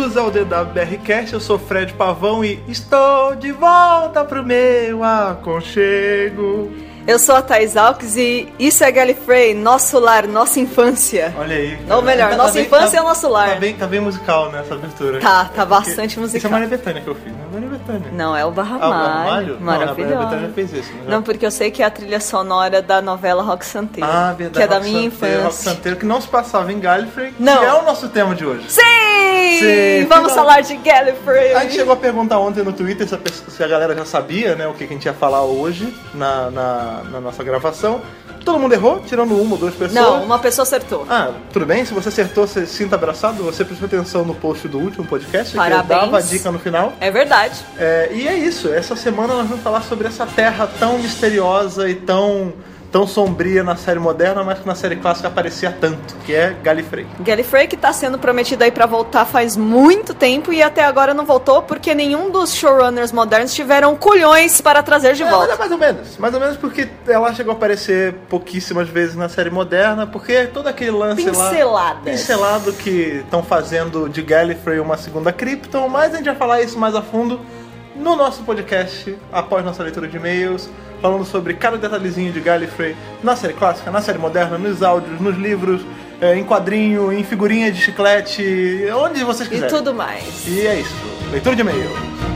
bem-vindos ao DWBRcast, eu sou Fred Pavão e estou de volta pro meu aconchego. Eu sou a Thais Alves e isso é Gallifrey, nosso lar, nossa infância. Olha aí. Ou melhor, nossa infância é o nosso lar. Tá bem musical nessa abertura. Tá bastante musical. Isso é Maria Bethânia que eu fiz, né? Maria Bethânia. Não, é o Barra o Ramalho? Maravilhoso. Não, a Maria Bethânia fez isso. Não, porque eu sei que é a trilha sonora da novela Rock Santeiro. Ah, verdade. Que é da minha infância. Rock Santeiro, que não se passava em Gallifrey, não. Que é o nosso tema de hoje. Sim! Vamos falar de Gallifrey. A gente chegou a perguntar ontem no Twitter se a galera já sabia, né, o que a gente ia falar hoje na nossa gravação. Todo mundo errou, tirando uma ou duas pessoas. Não, uma pessoa acertou. Ah, tudo bem? Se você acertou, você se sinta abraçado. Você prestou atenção no post do último podcast. Parabéns. Que eu dava a dica no final. É verdade. E é isso. Essa semana nós vamos falar sobre essa terra tão misteriosa e tão sombria na série moderna, mas que na série clássica aparecia tanto, que é Gallifrey. Gallifrey, que tá sendo prometido aí pra voltar faz muito tempo e até agora não voltou porque nenhum dos showrunners modernos tiveram culhões para trazer de volta. Mais ou menos porque ela chegou a aparecer pouquíssimas vezes na série moderna, porque todo aquele lance pincelado que estão fazendo de Gallifrey uma segunda Krypton, mas a gente vai falar isso mais a fundo no nosso podcast, após nossa leitura de e-mails, falando sobre cada detalhezinho de Gallifrey na série clássica, na série moderna, nos áudios, nos livros, em quadrinho, em figurinha de chiclete, onde vocês quiserem. E tudo mais. E é isso. Leitura de e-mail.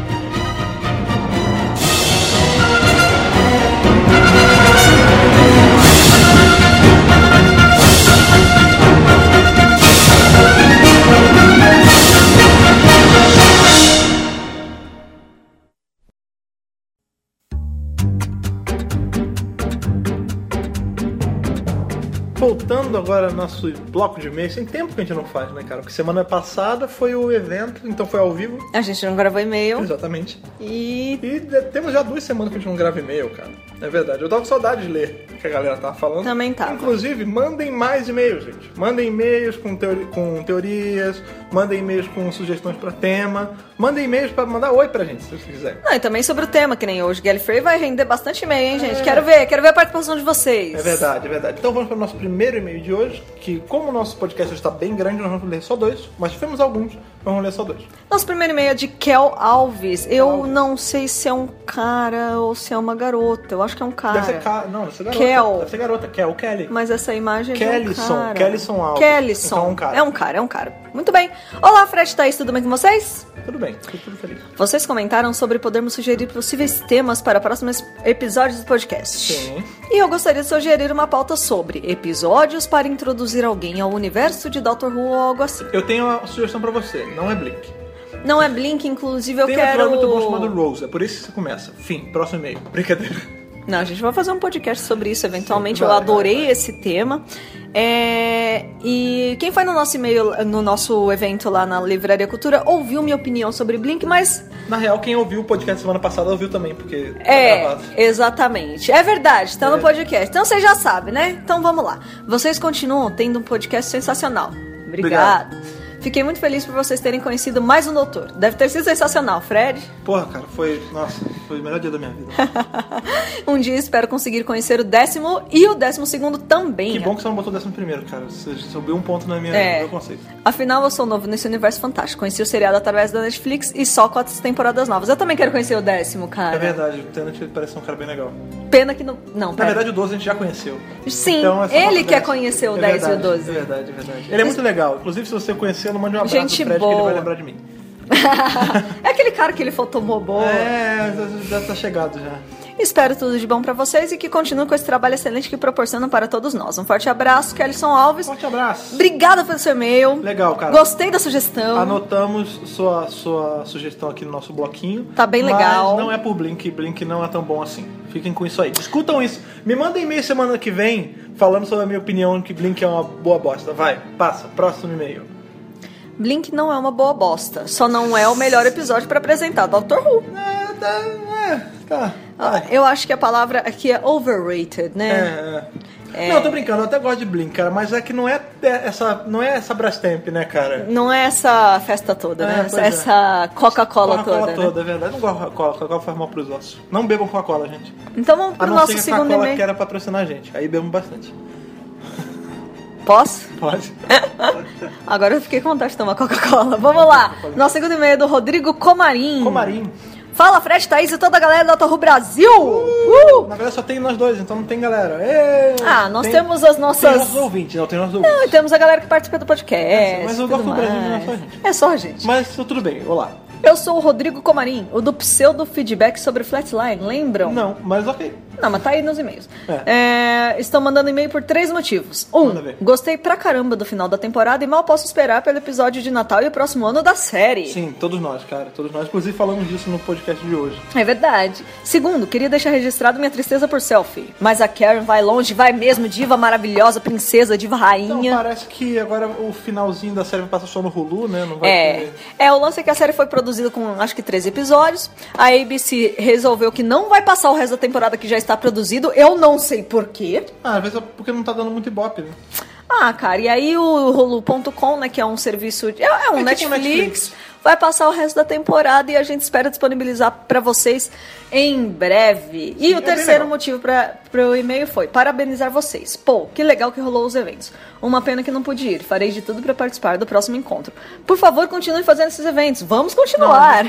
Voltando agora ao nosso bloco de e-mail, tem tempo que a gente não faz, né, cara? Porque semana passada foi o evento, então foi ao vivo. A gente não gravou e-mail. Exatamente. E temos já 2 semanas que a gente não grava e-mail, cara. É verdade. Eu tava com saudade de ler o que a galera tava falando. Também tava. Inclusive, mandem mais e-mails, gente. Mandem e-mails com teorias, mandem e-mails com sugestões pra tema, mandem e-mails pra mandar oi pra gente, se vocês quiserem. Não, e também sobre o tema, que nem hoje. Gallifrey vai render bastante e-mail, hein, gente? Quero ver a participação de vocês. É verdade. Então vamos para o nosso primeiro e-mail de hoje, que como o nosso podcast está bem grande, nós vamos ler só 2, mas tivemos alguns, vamos ler só 2. Nosso primeiro e-mail é de Kel Alves. Eu não sei se é um cara ou se é uma garota. Eu acho que é um cara. Deve ser não, deve ser garota. Kel. Deve ser garota, Kel, Kelly. Mas essa imagem é de um cara. Kellyson Alves. Kellyson. Então, é um cara. Muito bem. Olá, Fred e Thaís, tudo bem com vocês? Tudo bem, tudo feliz. Vocês comentaram sobre podermos sugerir possíveis temas para próximos episódios do podcast. Sim. E eu gostaria de sugerir uma pauta sobre episódios para introduzir alguém ao universo de Doctor Who ou algo assim. Eu tenho uma sugestão pra você, não é Blink. Não é Blink, inclusive eu quero... Tem um episódio muito bom chamado Rose, é por isso que você começa. Fim, próximo e-mail. Brincadeira. Não, a gente vai fazer um podcast sobre isso eventualmente. Sim, eu adorei esse tema. E quem foi no nosso e-mail, no nosso evento lá na Livraria Cultura, ouviu minha opinião sobre Blink, mas... Na real, quem ouviu o podcast semana passada ouviu também, porque tá gravado. Exatamente. É verdade, tá no podcast. Então vocês já sabem, né? Então vamos lá. Vocês continuam tendo um podcast sensacional. Obrigado. Fiquei muito feliz por vocês terem conhecido mais um doutor. Deve ter sido sensacional, Fred. Porra, cara, foi o melhor dia da minha vida. Um dia espero conseguir conhecer o 10º e o 12º também. Que bom que você não botou o 11º, cara. Você subiu um ponto no meu conceito. Afinal, eu sou novo nesse universo fantástico. Conheci o seriado através da Netflix e só 4 temporadas novas. Eu também quero conhecer o 10º, cara. É verdade, o Tennant parece um cara bem legal. Pena que não... Não, na verdade, o 12 a gente já conheceu. Sim, então, ele quer conhecer o 10 e o 12. É verdade. Ele é muito legal. Inclusive, se você conhecer, não mande um abraço pro Fred, que ele vai lembrar de mim. É aquele cara que ele fotomobou. Já tá chegado já. Espero tudo de bom pra vocês e que continuem com esse trabalho excelente que proporcionam para todos nós. Um forte abraço, Kellyson Alves. Forte abraço. Obrigada pelo seu e-mail. Legal, cara. Gostei da sugestão. Anotamos sua sugestão aqui no nosso bloquinho. Tá bem legal. Mas não é por Blink. Blink não é tão bom assim. Fiquem com isso aí. Discutam isso. Me mandem e-mail semana que vem falando sobre a minha opinião que Blink é uma boa bosta. Vai, passa. Próximo e-mail. Blink não é uma boa bosta. Só não é o melhor episódio pra apresentar Doctor Who. Tá. Eu acho que a palavra aqui é overrated, né? Não, eu tô brincando, eu até gosto de Blink, cara, mas é que não é essa Brastemp, né, cara? Não é essa festa toda, né? Essa Coca-Cola toda, né? É verdade. Não gosto de Coca-Cola, Coca-Cola faz mal pros ossos. Não bebam Coca-Cola, gente. Então vamos pro nosso segundo e-mail. A Coca-Cola quer patrocinar a gente, aí bebam bastante. Posso? Pode. Agora eu fiquei com vontade de tomar Coca-Cola. Vamos lá. Nosso segundo e-mail é do Rodrigo Comarim. Fala, Fred, Thaís e toda a galera da Torre Brasil! Na verdade só tem nós dois, então não tem galera. Nós temos as nossas... Tem nossos ouvintes, não tem nossos ouvintes. Não, e temos a galera que participa do podcast. Mas o Torre Brasil não é só a gente. É só a gente. Mas tudo bem, olá. Eu sou o Rodrigo Comarim, o do pseudo feedback sobre Flatline, lembram? Não, mas ok. Não, mas tá aí nos e-mails. Estão mandando e-mail por 3 motivos. Gostei pra caramba do final da temporada e mal posso esperar pelo episódio de Natal e o próximo ano da série. Sim, todos nós, cara. Todos nós. Inclusive falamos disso no podcast de hoje. É verdade. Segundo, queria deixar registrado minha tristeza por Selfie. Mas a Karen vai longe, vai mesmo, diva maravilhosa, princesa, diva rainha. Então parece que agora o finalzinho da série vai passar só no Hulu, né? Não vai ter... o lance é que a série foi produzida com acho que 13 episódios. A ABC resolveu que não vai passar o resto da temporada que já está produzido. Eu não sei porquê. Às vezes é porque não tá dando muito ibope, né? Cara, e aí o Hulu.com, né, que é um serviço... É um Netflix, vai passar o resto da temporada e a gente espera disponibilizar pra vocês em breve. E o terceiro motivo pro e-mail foi parabenizar vocês. Pô, que legal que rolou os eventos. Uma pena que não pude ir. Farei de tudo pra participar do próximo encontro. Por favor, continue fazendo esses eventos. Vamos continuar.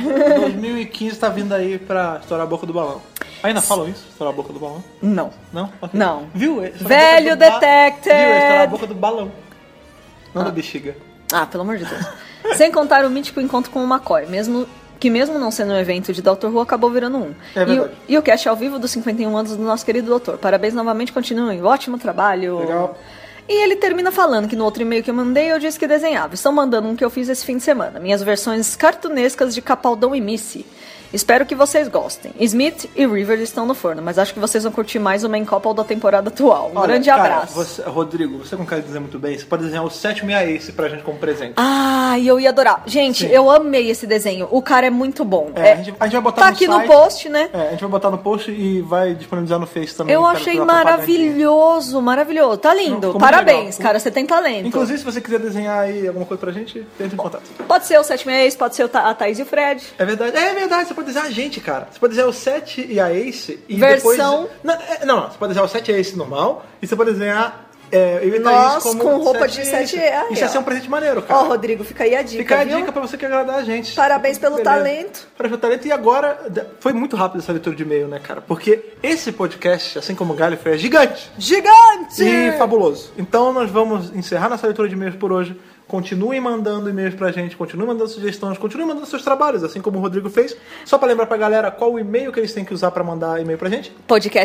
2015 tá vindo aí pra estourar a boca do balão. Ainda falam isso? Estourar a boca do balão? Não. Não? Okay. Não. Viu? Velho detected! Viu? Estourar a boca do balão. Não da bexiga. Pelo amor de Deus. Sem contar o mítico encontro com o McCoy, mesmo não sendo um evento de Dr. Who, acabou virando um. É verdade. E o cast ao vivo dos 51 anos do nosso querido doutor. Parabéns novamente, continuem. Ótimo trabalho. Legal. E ele termina falando que no outro e-mail que eu mandei, eu disse que desenhava. Estão mandando um que eu fiz esse fim de semana. Minhas versões cartunescas de Capaldão e Missy. Espero que vocês gostem. Smith e Rivers estão no forno, mas acho que vocês vão curtir mais o main couple da temporada atual. Um grande abraço. Rodrigo, você não quer dizer muito bem, você pode desenhar o 7/6 Ace pra gente como presente. Eu ia adorar. Gente, eu amei esse desenho. O cara é muito bom. A gente vai botar tá no aqui site, no post, né? A gente vai botar no post e vai disponibilizar no Face também. Eu achei maravilhoso, maravilhoso. Tá lindo. Parabéns, cara, você tem talento. Inclusive, se você quiser desenhar aí alguma coisa pra gente, entre em contato. Pode ser o 7/6 Ace, pode ser a Thaís e o Fred. É verdade, você pode desenhar a gente, cara. Você pode desenhar o 7 e a Ace e versão... depois... Não, você pode desenhar o 7 e a Ace normal e você pode desenhar eu e Thaís com roupa de 7 Ace. Isso ia ser um presente maneiro, cara. Rodrigo, fica aí a dica, Fica a dica pra você que agradar a gente. Parabéns pelo talento. Parabéns pelo talento. E agora, foi muito rápido essa leitura de e-mail, né, cara? Porque esse podcast, assim como o Gallifrey, é gigante. Gigante! E fabuloso. Então nós vamos encerrar nossa leitura de e-mails por hoje. Continuem mandando e-mails pra gente, continuem mandando sugestões, continuem mandando seus trabalhos, assim como o Rodrigo fez. Só pra lembrar pra galera qual o e-mail que eles têm que usar pra mandar e-mail pra gente.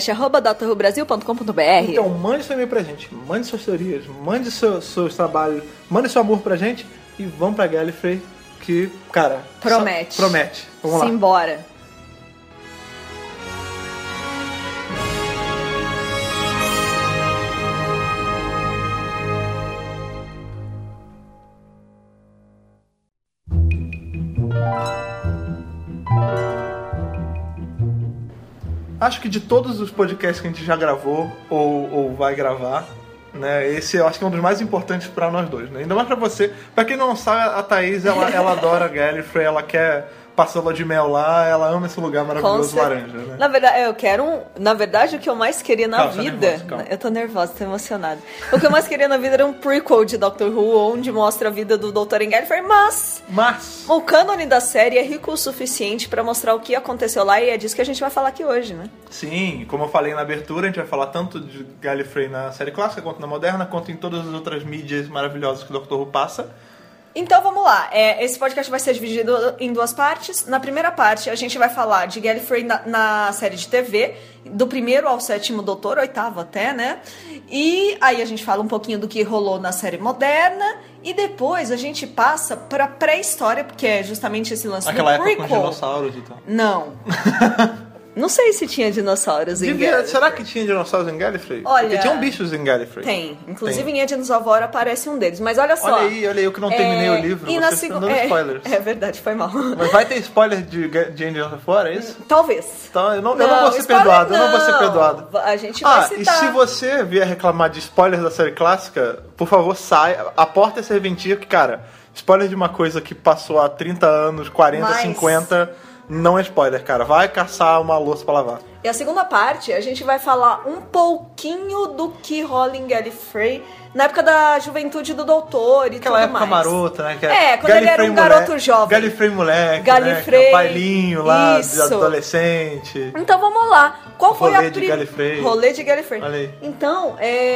podcast@drrubrasil.com.br. Então mande seu e-mail pra gente, mande suas teorias, mande seus trabalhos, mande seu amor pra gente e vamos pra Gallifrey que, cara... Promete. Vamos lá. Simbora. Acho que de todos os podcasts que a gente já gravou ou vai gravar, né, esse eu acho que é um dos mais importantes pra nós dois, né? Ainda mais pra você. Pra quem não sabe, a Thaís, ela adora Gallifrey, ela quer passar lua de mel lá, ela ama esse lugar maravilhoso laranja, né? Na verdade, o que eu mais queria na vida... Eu tô nervosa, tô emocionada. O que eu mais queria na vida era um prequel de Doctor Who, onde mostra a vida do Doutor em Gallifrey, mas o cânone da série é rico o suficiente pra mostrar o que aconteceu lá e é disso que a gente vai falar aqui hoje, né? Sim, como eu falei na abertura, a gente vai falar tanto de Gallifrey na série clássica, quanto na moderna, quanto em todas as outras mídias maravilhosas que o Doctor Who passa. Então vamos lá, esse podcast vai ser dividido em 2 partes. Na primeira parte a gente vai falar de Gallifrey na série de TV, do 1º ao 7º Doutor, 8º até, né? E aí a gente fala um pouquinho do que rolou na série moderna e depois a gente passa pra pré-história, porque é justamente esse lance aquela do prequel. Época com dinossauros e tal. Não. Não sei se tinha dinossauros em Gallifrey. Será que tinha dinossauros em Gallifrey? Olha, porque tinham bichos em Gallifrey. Tem. Inclusive em Edna Zavora aparece um deles. Mas olha só. Olha aí, eu que não terminei o livro. E vocês estão dando spoilers. É verdade, foi mal. Mas vai ter spoiler de Edna Zavora, é isso? Talvez. Então eu não vou ser perdoado. Eu não vou ser perdoado. A gente vai citar. E se você vier reclamar de spoilers da série clássica, por favor, sai. A porta é serventia, que, cara, spoiler de uma coisa que passou há 30 anos, 40, 50... não é spoiler, cara. Vai caçar uma louça pra lavar. E a segunda parte, a gente vai falar um pouquinho do que rola em Gallifrey na época da juventude do doutor e aquela tudo mais. Aquela época marota, né? Quando ele era um garoto jovem. Gallifrey moleque, Gallifrey, né? Bailinho lá, isso. de adolescente. Então vamos lá. Qual foi Rolê de Gallifrey. Rolê de Gallifrey. Olha aí. Então,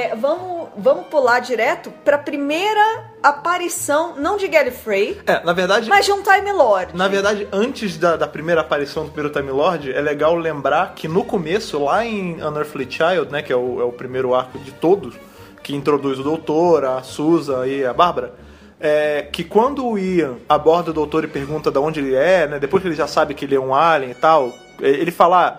vamos pular direto pra primeira aparição, não de Gallifrey, na verdade, mas de um Time Lord. Na verdade, antes da primeira aparição do primeiro Time Lord, é legal lembrar que no começo, lá em Unearthly Child, né, que é o primeiro arco de todos, que introduz o Doutor, a Susan e a Bárbara, que quando o Ian aborda o Doutor e pergunta de onde ele é, né, depois que ele já sabe que ele é um alien e tal, ele fala,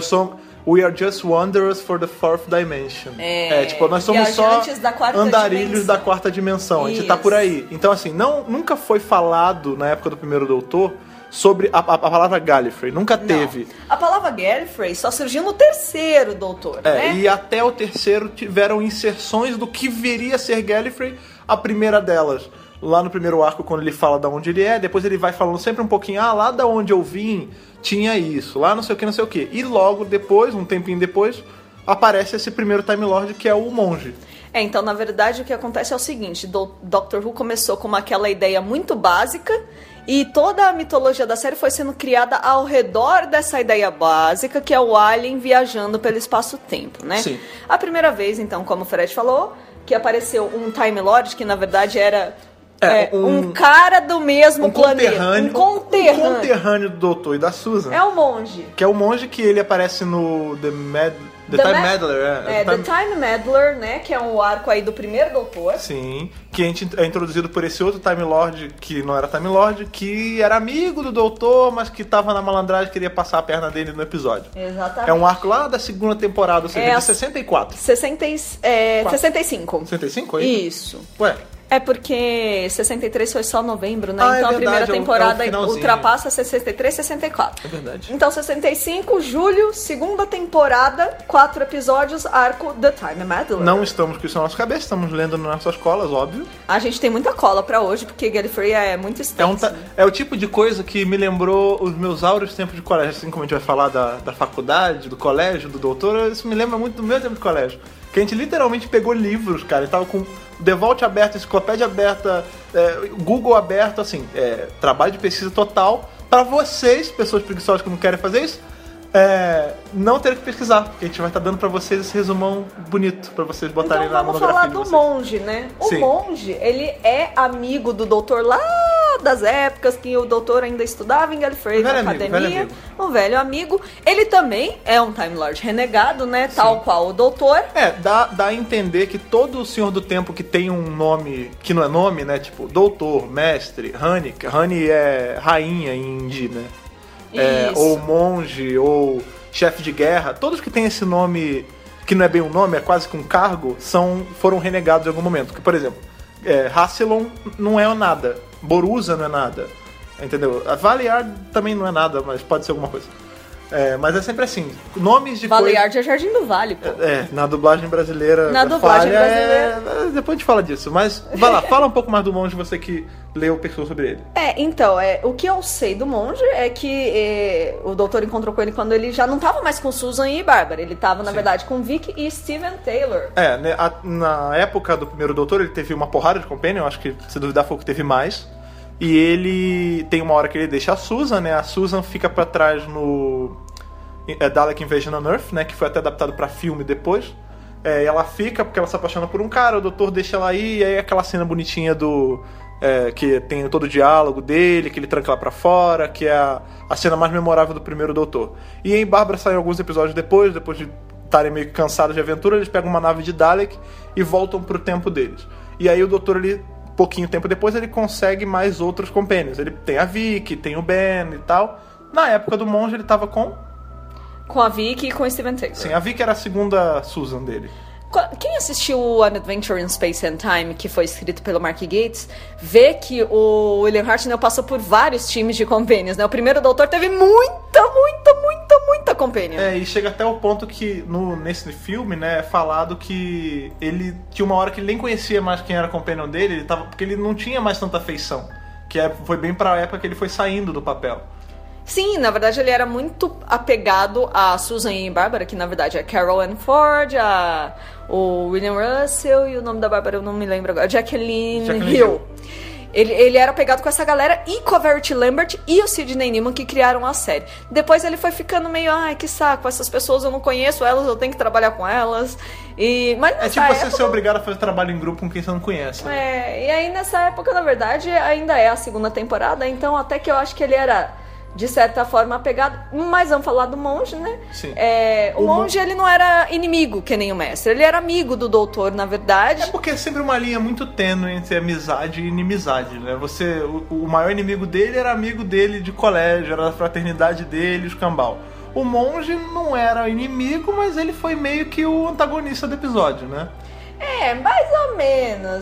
we are just wanderers for the fourth dimension. Nós somos só andarilhos da quarta dimensão. A gente tá por aí. Então, assim, nunca foi falado na época do primeiro Doutor sobre a palavra Gallifrey. Nunca teve. A palavra Gallifrey só surgiu no terceiro Doutor, né? E até o terceiro tiveram inserções do que viria a ser Gallifrey. A primeira delas, lá no primeiro arco, quando ele fala de onde ele é, depois ele vai falando sempre um pouquinho, lá da onde eu vim, tinha isso, lá não sei o que. E logo depois, um tempinho depois, aparece esse primeiro Time Lord, que é o monge. Então, na verdade, o que acontece é o seguinte, Doctor Who começou com aquela ideia muito básica, e toda a mitologia da série foi sendo criada ao redor dessa ideia básica, que é o alien viajando pelo espaço-tempo, né? Sim. A primeira vez, então, como o Fred falou, que apareceu um Time Lord, que na verdade era um cara do mesmo planeta. Um conterrâneo do Doutor e da Susan. É o monge. Que é o monge que ele aparece no The Time Meddler. The Time Meddler, né? Que é um arco aí do primeiro Doutor. Sim. Que a gente é introduzido por esse outro Time Lord, que não era Time Lord, que era amigo do Doutor, mas que tava na malandragem e queria passar a perna dele no episódio. Exatamente. É um arco lá da segunda temporada, ou seja, de 64. 65. 65 aí? Isso. Ué. É porque 63 foi só novembro, né? Então verdade, a primeira temporada ultrapassa 63 e 64. É verdade. Então 65, julho, segunda temporada, 4 episódios, arco The Time Meddler. Não estamos com isso na nossa cabeça, estamos lendo nas nossas colas, óbvio. A gente tem muita cola pra hoje, porque Gallifrey é muito extenso. É o tipo de coisa que me lembrou os meus áureos tempos de colégio. Assim como a gente vai falar da faculdade, do colégio, do doutor, isso me lembra muito do meu tempo de colégio. Que a gente literalmente pegou livros, cara, e tava com Devolt aberto, enciclopédia aberta, Google aberto, assim, trabalho de pesquisa total pra vocês, pessoas preguiçosas que não querem fazer isso, não ter que pesquisar, porque a gente vai estar dando pra vocês esse resumão bonito pra vocês botarem então, na monografia de vocês. Então vamos falar do monge, né? O monge, ele é amigo do doutor lá das épocas que o doutor ainda estudava em Gallifrey, na academia. Um velho amigo. Ele também é um Time Lord renegado, né? Sim. Tal qual o doutor. Dá a entender que todo Senhor do Tempo que tem um nome que não é nome, né? Tipo, doutor, mestre, Honey. Honey é rainha em hindi, né? Ou monge, ou chefe de guerra. Todos que têm esse nome, que não é bem um nome, é quase que um cargo, foram renegados em algum momento. Porque, por exemplo, Rassilon não é nada. Borusa não é nada. Entendeu? A Valeyard também não é nada, mas pode ser alguma coisa. Mas é sempre assim. Nomes de Valeyard é Jardim do Vale, pô. Na dublagem brasileira. Depois a gente fala disso. Mas vai lá, fala um pouco mais do monge, você que leu o pessoal sobre ele. Então, o que eu sei do monge é que o doutor encontrou com ele quando ele já não tava mais com Susan e Bárbara. Ele tava, na verdade, com Vic e Steven Taylor. Na época do primeiro doutor, ele teve uma porrada de companion. Acho que, se duvidar, foi o que teve mais. E ele tem uma hora que ele deixa a Susan, né? A Susan fica pra trás no Dalek Invasion on Earth, né? Que foi até adaptado pra filme depois. E ela fica porque ela se apaixona por um cara, o doutor deixa ela ir, e aí aquela cena bonitinha que tem todo o diálogo dele, que ele tranca ela pra fora, que é a cena mais memorável do primeiro doutor. E em Bárbara saem alguns episódios depois de estarem meio cansados de aventura, eles pegam uma nave de Dalek e voltam pro tempo deles. E aí o doutor, pouquinho tempo depois, ele consegue mais outros companions. Ele tem a Vicky, tem o Ben e tal. Na época do monge, ele tava com a Vicky e com o Steven Taylor. Sim, a Vicky era a segunda Susan dele. Quem assistiu An Adventure in Space and Time, que foi escrito pelo Mark Gatiss, vê que o William Hartnell passou por vários times de companions, né? O primeiro doutor teve muita companion. E chega até o ponto que nesse filme, né, é falado que ele tinha uma hora que ele nem conhecia mais quem era companion dele, porque ele não tinha mais tanta afeição. Foi bem pra época que ele foi saindo do papel. Sim, na verdade ele era muito apegado a Susan e Bárbara, que na verdade é Carol Ann Ford, o William Russell e o nome da Bárbara eu não me lembro agora, Jacqueline Hill. Ele era apegado com essa galera e com a Verity Lambert e o Sidney Newman que criaram a série. Depois ele foi ficando meio, ai, que saco, essas pessoas eu não conheço elas, eu tenho que trabalhar com elas. Mas é tipo você ser obrigado a fazer trabalho em grupo com quem você não conhece. Né? E aí nessa época, na verdade, ainda é a segunda temporada, então até que eu acho que ele era, de certa forma, apegado. Mas vamos falar do monge, né? Sim. O monge, ele não era inimigo, que nem o mestre. Ele era amigo do doutor, na verdade. É porque é sempre uma linha muito tênue entre amizade e inimizade, né? O maior inimigo dele era amigo dele de colégio, era da fraternidade dele, os cambal. O monge não era inimigo, mas ele foi meio que o antagonista do episódio, né? Mais ou menos,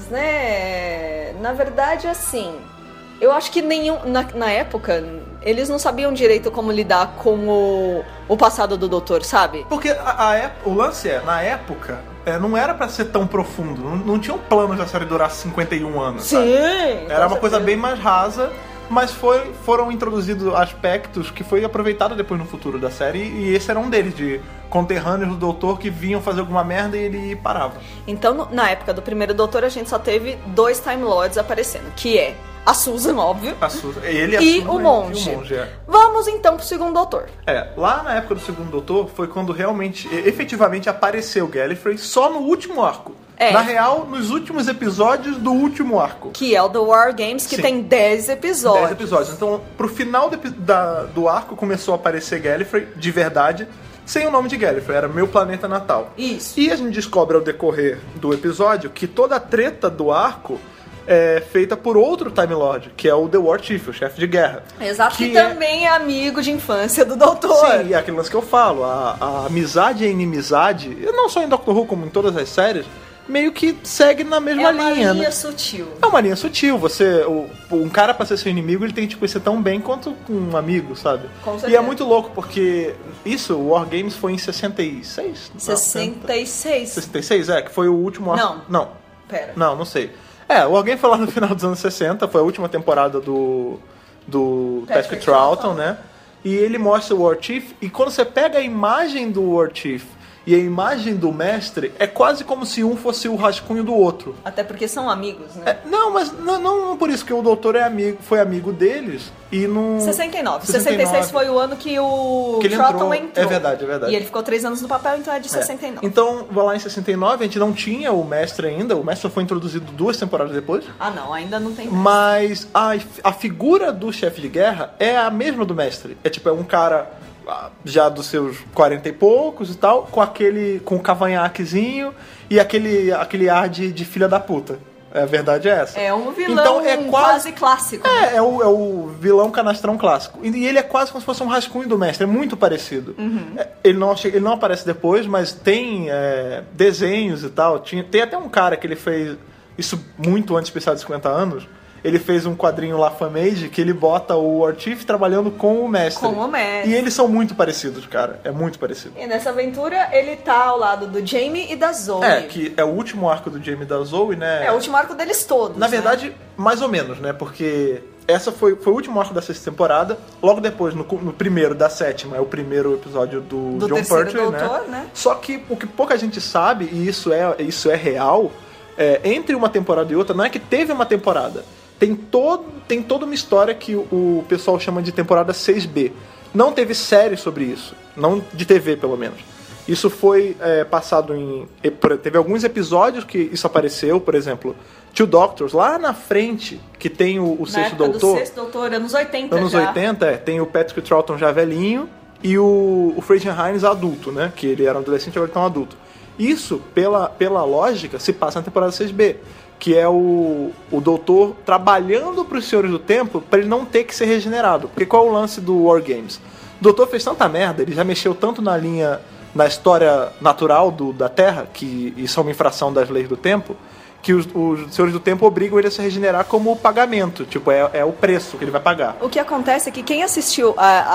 né? Na verdade, assim... Eu acho que na época, eles não sabiam direito como lidar com o passado do doutor, sabe? Porque o lance na época, não era pra ser tão profundo. Não tinha um plano de a série durar 51 anos, Sim, sabe? Era uma coisa bem mais rasa, mas foram introduzidos aspectos que foi aproveitado depois no futuro da série, e esse era um deles, de conterrâneos do doutor que vinham fazer alguma merda e ele parava. Então, na época do primeiro doutor, a gente só teve 2 Time Lords aparecendo, que é a Susan, óbvio. A Susan. Ele e a e Susan, o monge. E o monge, Vamos então pro segundo doutor. Lá na época do segundo doutor foi quando realmente, efetivamente apareceu Gallifrey só no último arco. Na real, nos últimos episódios do último arco. Que é o The War Games, que tem 10 episódios. 10 episódios. Então, pro final do arco começou a aparecer Gallifrey, de verdade, sem o nome de Gallifrey, era Meu Planeta Natal. Isso. E a gente descobre ao decorrer do episódio que toda a treta do arco é feita por outro Time Lord, que é o The War Chief, o chefe de guerra. Exato, que também é amigo de infância do doutor. Sim, e é aquele lance que eu falo, a amizade e a inimizade, não só em Doctor Who, como em todas as séries, meio que segue na mesma linha. É uma linha sutil. É uma linha sutil. Um cara pra ser seu inimigo, ele tem que te conhecer tão bem quanto um amigo, sabe? Com certeza. E é muito louco, porque o War Games foi em 66? 66. 66, que foi o último arco. Não. Pera. Não sei. O War Games foi lá no final dos anos 60, foi a última temporada do Patrick Troughton, né? E ele mostra o War Chief, e quando você pega a imagem do War Chief e a imagem do mestre, é quase como se um fosse o rascunho do outro. Até porque são amigos, né? Mas não por isso, que o doutor foi amigo deles e não... 69. 66 foi o ano que o Troughton entrou. É verdade. E ele ficou 3 anos no papel, então é de 69. Então, lá em 69, a gente não tinha o mestre ainda. O mestre foi introduzido 2 temporadas depois. Não, ainda não tem mestre. Mas a figura do chefe de guerra é a mesma do mestre. É um cara já dos seus 40 e poucos e tal, com o cavanhaquezinho e aquele ar de filha da puta. A verdade é essa. É um vilão então, quase clássico. É o vilão canastrão clássico. E ele é quase como se fosse um rascunho do mestre. É muito parecido. Uhum. Ele não aparece depois, mas tem desenhos e tal. Tem até um cara que ele fez isso muito antes de pensar de 50 anos. Ele fez um quadrinho lá, Famage, que ele bota o War Chief trabalhando com o mestre. E eles são muito parecidos, cara. É muito parecido. E nessa aventura, ele tá ao lado do Jamie e da Zoe. Que é o último arco do Jamie e da Zoe, né? É o último arco deles todos, Na verdade, mais ou menos, né? Porque essa foi o último arco da 6ª temporada. Logo depois, no primeiro da 7ª, é o primeiro episódio do John Pertwee, né? Só que o que pouca gente sabe, e isso é real, entre uma temporada e outra, não é que teve uma temporada. Tem toda uma história que o pessoal chama de temporada 6B. Não teve série sobre isso. Não de TV, pelo menos. Isso foi passado teve alguns episódios que isso apareceu, por exemplo, Two Doctors, lá na frente, que tem o Sexto Doutor. O Sexto Doutor, anos 80 anos já. 80, tem o Patrick Troughton já velhinho e o Fraser Hines adulto, né? Que ele era um adolescente e agora ele tá um adulto. Isso, pela lógica, se passa na temporada 6B. Que é o doutor trabalhando para os Senhores do Tempo para ele não ter que ser regenerado. Porque qual é o lance do War Games? O doutor fez tanta merda, ele já mexeu tanto na história natural da Terra, que isso é uma infração das leis do tempo, que os Senhores do Tempo obrigam ele a se regenerar como pagamento. Tipo, é o preço que ele vai pagar. O que acontece é que quem assistiu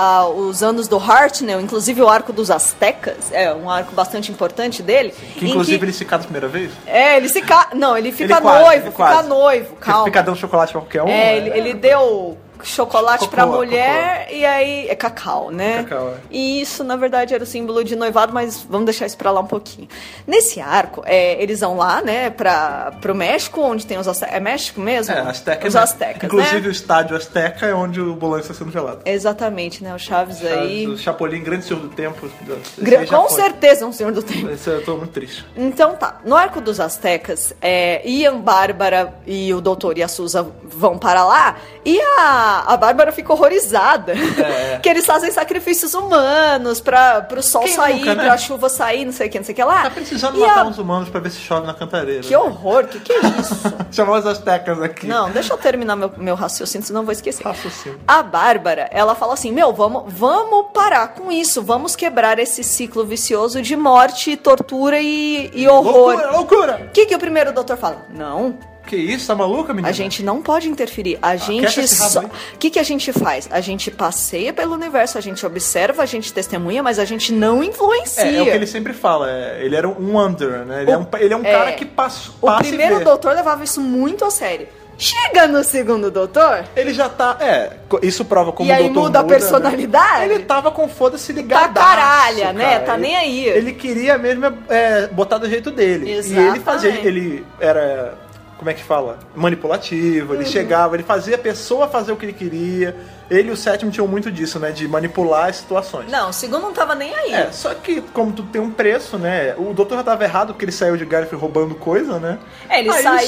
os anos do Hartnell, inclusive o arco dos Aztecas, é um arco bastante importante dele. Que inclusive ele se casa a primeira vez? Ele se casa... Não, ele fica noivo, calma. Fica dando chocolate pra qualquer um? Ele deu chocolate pra mulher e aí é cacau, né? Cacau, é. E isso, na verdade, era o símbolo de noivado, mas vamos deixar isso pra lá um pouquinho. Nesse arco, eles vão lá, né, pro México, onde tem os aztecas. É México mesmo? Azteca. Os aztecas, inclusive, né? o estádio Azteca é onde o bolão está sendo velado. Exatamente, né? O Chaves aí... O Chapolin, grande senhor do tempo. Com certeza um senhor do tempo. Esse eu tô muito triste. Então tá, no arco dos aztecas, Ian, Bárbara e o doutor e a Susan vão para lá, e a Bárbara fica horrorizada. Que eles fazem sacrifícios humanos pro sol sair, nunca, né? pra chuva sair, não sei o que lá. Tá precisando matar uns humanos pra ver se chove na cantareira. Que horror, que é isso? Chamar os aztecas aqui. Não, deixa eu terminar meu raciocínio, senão eu vou esquecer. Raciocínio. A Bárbara, ela fala assim, vamos parar com isso, vamos quebrar esse ciclo vicioso de morte, tortura e horror. Loucura! O que o primeiro doutor fala? Não. Que isso, tá maluca, menina? A gente não pode interferir. A gente só... O que a gente faz? A gente passeia pelo universo, a gente observa, a gente testemunha, mas a gente não influencia. É o que ele sempre fala. Ele era um wanderer, né? Ele é um cara que passa o primeiro doutor levava isso muito a sério. Chega no segundo doutor... Ele já tá... isso prova como o doutor muda. E aí muda a personalidade? Né? Ele tava com foda-se ligadaço. Tá caralha, né? Cara. Tá nem aí. Ele queria mesmo botar do jeito dele. Exatamente. E ele fazia... Ele era... Como é que fala? Manipulativo. Ele chegava, ele fazia a pessoa fazer o que ele queria. Ele e o sétimo tinham muito disso, né? De manipular as situações. Não, o segundo não tava nem aí. Só que como tudo tem um preço, né? O doutor já tava errado porque ele saiu de Gallifrey roubando coisa, né? Ele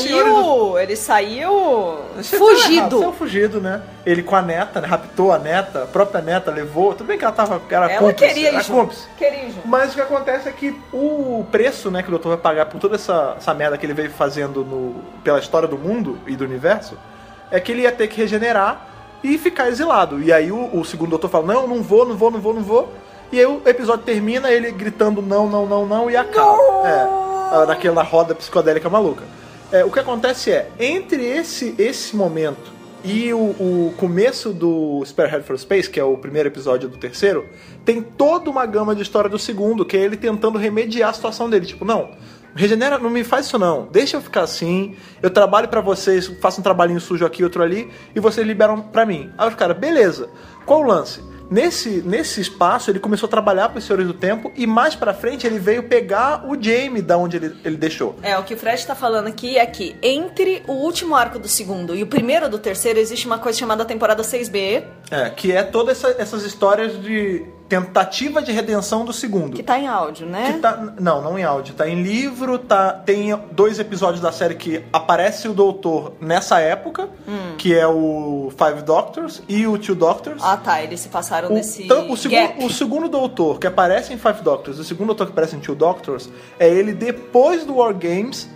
saiu fugido. Saiu fugido, né? Ele com a neta, né? Raptou a neta, a própria neta levou. Tudo bem que era cúmplice. Queria isso. Mas o que acontece é que o preço, né, que o doutor vai pagar por toda essa merda que ele veio fazendo pela história do mundo e do universo, é que ele ia ter que regenerar e ficar exilado. E aí o segundo doutor fala, não vou. E aí o episódio termina ele gritando não e acaba. Naquela roda psicodélica maluca. O que acontece entre esse momento e o começo do Spearhead for Space, que é o primeiro episódio do terceiro, tem toda uma gama de história do segundo, que é ele tentando remediar a situação dele. Tipo, não, regenera, não me faz isso não, deixa eu ficar assim, eu trabalho pra vocês, faço um trabalhinho sujo aqui, outro ali, e vocês liberam pra mim. Aí os caras, beleza, qual o lance? Nesse espaço ele começou a trabalhar para os Senhores do Tempo e mais pra frente ele veio pegar o Jamie da onde ele deixou. O que o Fred tá falando aqui é que entre o último arco do segundo e o primeiro do terceiro existe uma coisa chamada temporada 6B. Que é todas essas histórias de tentativa de redenção do segundo. Que tá em áudio, né? Não em áudio. Tá em livro, tem 2 episódios da série que aparece o doutor nessa época, que é o Five Doctors e o Two Doctors. Ah, tá. Eles se passaram nesse o segundo doutor que aparece em Five Doctors, o segundo doutor que aparece em Two Doctors, é ele depois do War Games,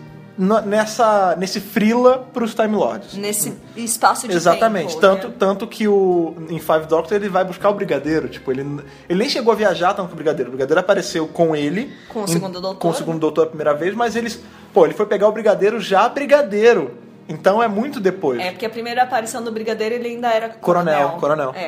nesse frila pros Time Lords. Nesse espaço de Exatamente. tempo. Tanto que em Five Doctors ele vai buscar o Brigadeiro. Tipo, ele nem chegou a viajar tanto com o Brigadeiro. O Brigadeiro apareceu com ele. Com o segundo doutor. Com o segundo doutor a primeira vez, mas ele foi pegar o Brigadeiro já Brigadeiro. Então é muito depois. Porque a primeira aparição do Brigadeiro ele ainda era Coronel.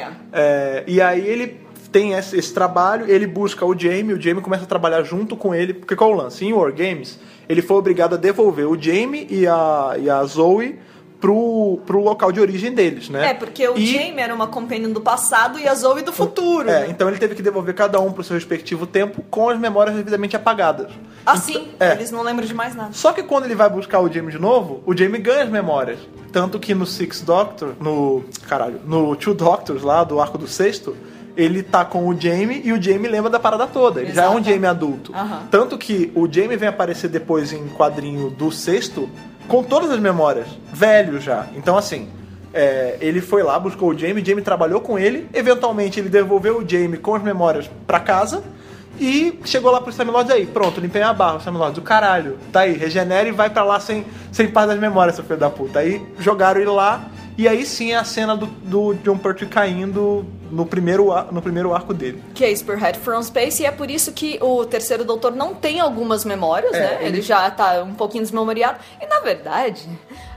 E aí ele tem esse trabalho, ele busca o Jamie começa a trabalhar junto com ele, porque qual é o lance? Em War Games, ele foi obrigado a devolver o Jamie e a Zoe pro local de origem deles, né? Porque o Jamie era uma companion do passado e a Zoe do futuro. Né? Então ele teve que devolver cada um pro seu respectivo tempo com as memórias devidamente apagadas. Eles não lembram de mais nada. Só que quando ele vai buscar o Jamie de novo, o Jamie ganha as memórias. Tanto que no Sixth Doctor, no Two Doctors lá, do arco do sexto, ele tá com o Jamie e o Jamie lembra da parada toda. Ele já é um Jamie adulto. Tanto que o Jamie vem aparecer depois em quadrinho do sexto com todas as memórias, velho já. Então assim, ele foi lá, buscou o Jamie trabalhou com ele, eventualmente ele devolveu o Jamie com as memórias pra casa e chegou lá pros Time Lords aí, pronto, limpei a barra, os Time Lords, do caralho, tá aí, regenera e vai pra lá sem paz das memórias, seu filho da puta. Aí jogaram ele lá. E aí sim é a cena do Jon Pertwee caindo no primeiro arco dele. Que é Spearhead from Space, e é por isso que o terceiro doutor não tem algumas memórias, né? Ele já tá um pouquinho desmemoriado. E na verdade,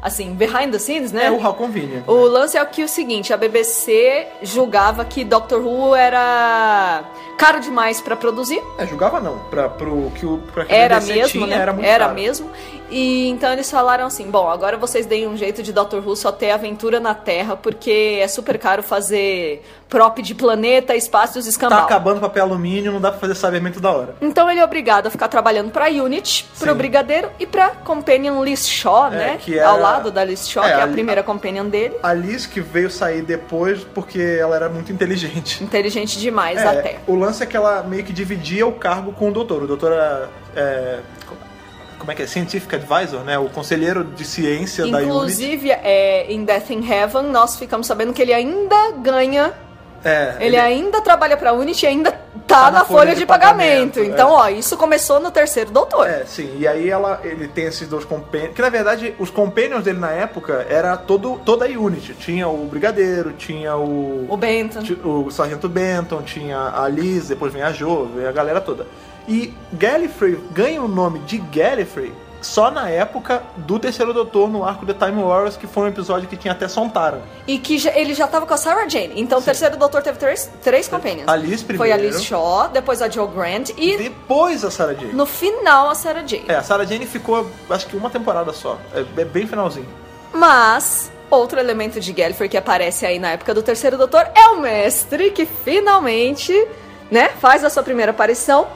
assim, behind the scenes, né? É o How Convenient. O lance é que o seguinte, a BBC julgava que Doctor Who era caro demais pra produzir. Julgava não, pra que era a BBC mesmo, tinha, né? era muito era caro. mesmo. E então eles falaram assim, bom, agora vocês deem um jeito de Doctor Who só ter aventura na Terra, porque é super caro fazer prop de planeta, espaço e os escambau. Tá acabando papel alumínio, não dá pra fazer sabeamento da hora. Então ele é obrigado a ficar trabalhando pra Unity, pro Brigadeiro e pra Companion Liz Shaw, né? Que era... Ao lado da Liz Shaw, que é a primeira Companion dele. A Liz que veio sair depois porque ela era muito inteligente. Inteligente demais até. O lance é que ela meio que dividia o cargo com o doutor. O doutor era... como é que é? Scientific Advisor, né? O conselheiro de ciência da Unity. Inclusive, em Death in Heaven, nós ficamos sabendo que ele ainda ganha... ele ainda trabalha pra Unity e ainda tá na folha de pagamento. Então, isso começou no terceiro doutor. Sim. E aí ele tem esses dois companions. Que na verdade, os companions dele na época era toda a Unity. Tinha o Brigadeiro, tinha o Benton. O Sargento Benton, tinha a Liz, depois vem a Jo, vem a galera toda. E Gallifrey ganha o nome de Gallifrey só na época do terceiro doutor no arco The Time Wars, que foi um episódio que tinha até Sontaran. E que ele já tava com a Sarah Jane. Então o terceiro doutor teve três companions. A Liz primeiro. Foi a Liz Shaw, depois a Jo Grant e... depois a Sarah Jane. No final a Sarah Jane. A Sarah Jane ficou, acho que uma temporada só. É bem finalzinho. Mas... outro elemento de Gallifrey que aparece aí na época do terceiro doutor é o mestre, que finalmente, né, faz a sua primeira aparição.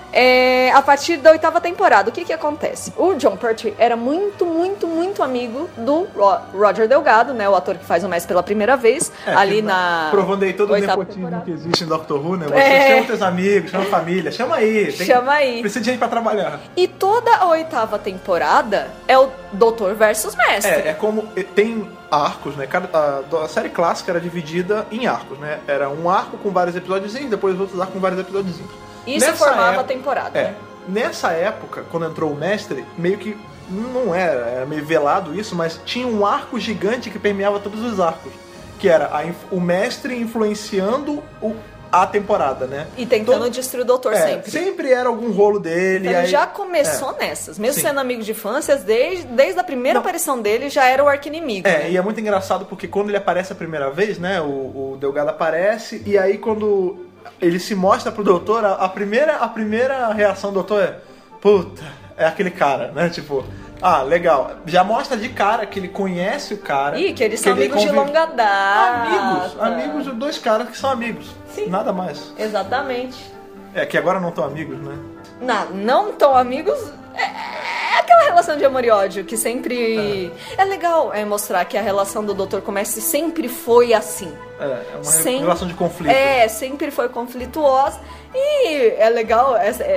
A partir da 8ª temporada, o que acontece? O John Pertwee era muito, muito, muito amigo do Roger Delgado, né? O ator que faz o mestre pela primeira vez, ali na... provando aí todo o nepotismo que existe em Doctor Who, né? Você chama teus amigos, chama a família, chama aí. Chama aí. Precisa de gente pra trabalhar. E toda a 8ª temporada é o doutor versus mestre. É como... tem arcos, né? A série clássica era dividida em arcos, né? Era um arco com vários episódios e depois outros arcos com vários episódios. Isso formava a temporada. Né? Nessa época, quando entrou o mestre, meio que não era meio velado isso, mas tinha um arco gigante que permeava todos os arcos. Que era o mestre influenciando a temporada, né? E tentando destruir o doutor sempre. Sempre era algum rolo dele. Então ele já começou nessas. Mesmo sendo amigo de infância, desde a primeira aparição dele já era o arqui-inimigo. Né? E é muito engraçado porque quando ele aparece a primeira vez, né? O Delgado aparece e aí quando... ele se mostra pro doutor, a primeira reação do doutor é... puta, é aquele cara, né? Tipo, legal. Já mostra de cara que ele conhece o cara. E que eles são amigos de longa data. Amigos de dois caras que são amigos. Sim. Nada mais. Exatamente. Que agora não estão amigos, né? Não tão amigos... É aquela relação de amor e ódio que sempre... É legal mostrar que a relação do Dr. Commerce sempre foi assim. É uma relação de conflito. Sempre foi conflituosa. E é legal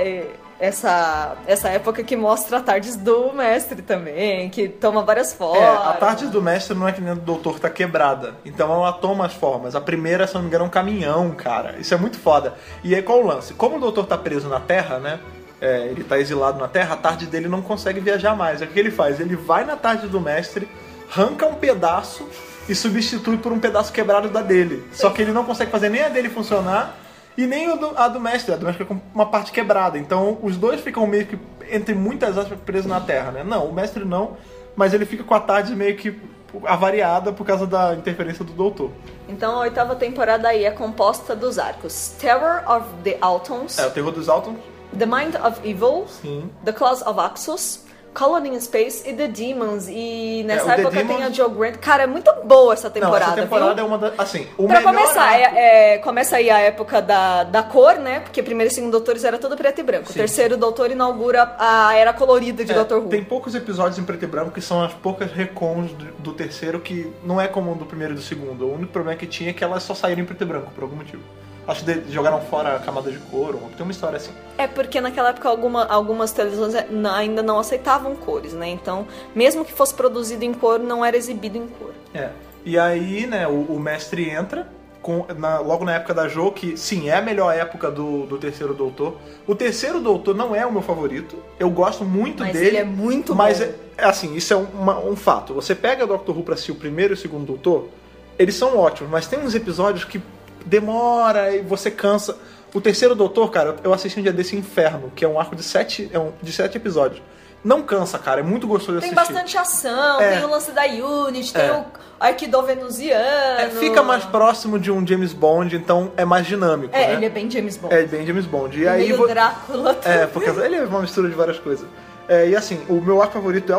essa época que mostra a Tardes do Mestre também, que toma várias formas. A Tardes do Mestre não é que nem a do Doutor que tá quebrada. Então ela toma as formas. A primeira, se não me engano, é um caminhão, cara. Isso é muito foda. E aí qual o lance? Como o Doutor tá preso na Terra, né? Ele tá exilado na Terra, a tarde dele não consegue viajar mais. O que ele faz? Ele vai na tarde do mestre, arranca um pedaço e substitui por um pedaço quebrado da dele. Só que ele não consegue fazer nem a dele funcionar e nem a do mestre. A do mestre fica com uma parte quebrada. Então os dois ficam meio que, entre muitas aspas, presos na Terra, né? Não, o mestre não, mas ele fica com a tarde meio que avariada por causa da interferência do doutor. Então a 8ª temporada aí é composta dos arcos Terror of the Autons. O Terror dos Autons. The Mind of Evil, sim. The Claws of Axos, Colony in Space e The Demons. E nessa época tem a Jo Grant. Cara, é muito boa essa temporada. Essa temporada é uma da... assim, o pra melhor começar, começa aí a época da cor, né? Porque primeiro e segundo doutores era tudo preto e branco. Sim. O terceiro doutor inaugura a era colorida de Doctor Who. Tem poucos episódios em preto e branco que são as poucas recons do terceiro que não é como do primeiro e do segundo. O único problema que tinha é que elas só saíram em preto e branco, por algum motivo. Acho que jogaram fora a camada de couro. Tem uma história assim. Porque naquela época algumas televisões ainda não aceitavam cores, né? Então, mesmo que fosse produzido em cor, não era exibido em cor. E aí, né, o mestre entra logo na época da Jo, que sim, é a melhor época do terceiro doutor. O terceiro doutor não é o meu favorito. Eu gosto muito dele. Mas ele é muito bom. Mas, assim, isso é um fato. Você pega o Doctor Who pra assistir o primeiro e o segundo doutor, eles são ótimos, mas tem uns episódios que demora e você cansa. O terceiro doutor, cara, eu assisti um dia desse Inferno, que é um arco de 7 episódios. não cansa, cara. É muito gostoso de assistir. Tem bastante ação, tem o lance da Unity, tem o Aikido venusiano. Fica mais próximo de um James Bond, então é mais dinâmico, né? Ele é bem James Bond. É bem James Bond. E aí, meio Drácula também. Porque ele é uma mistura de várias coisas. E assim, o meu arco favorito é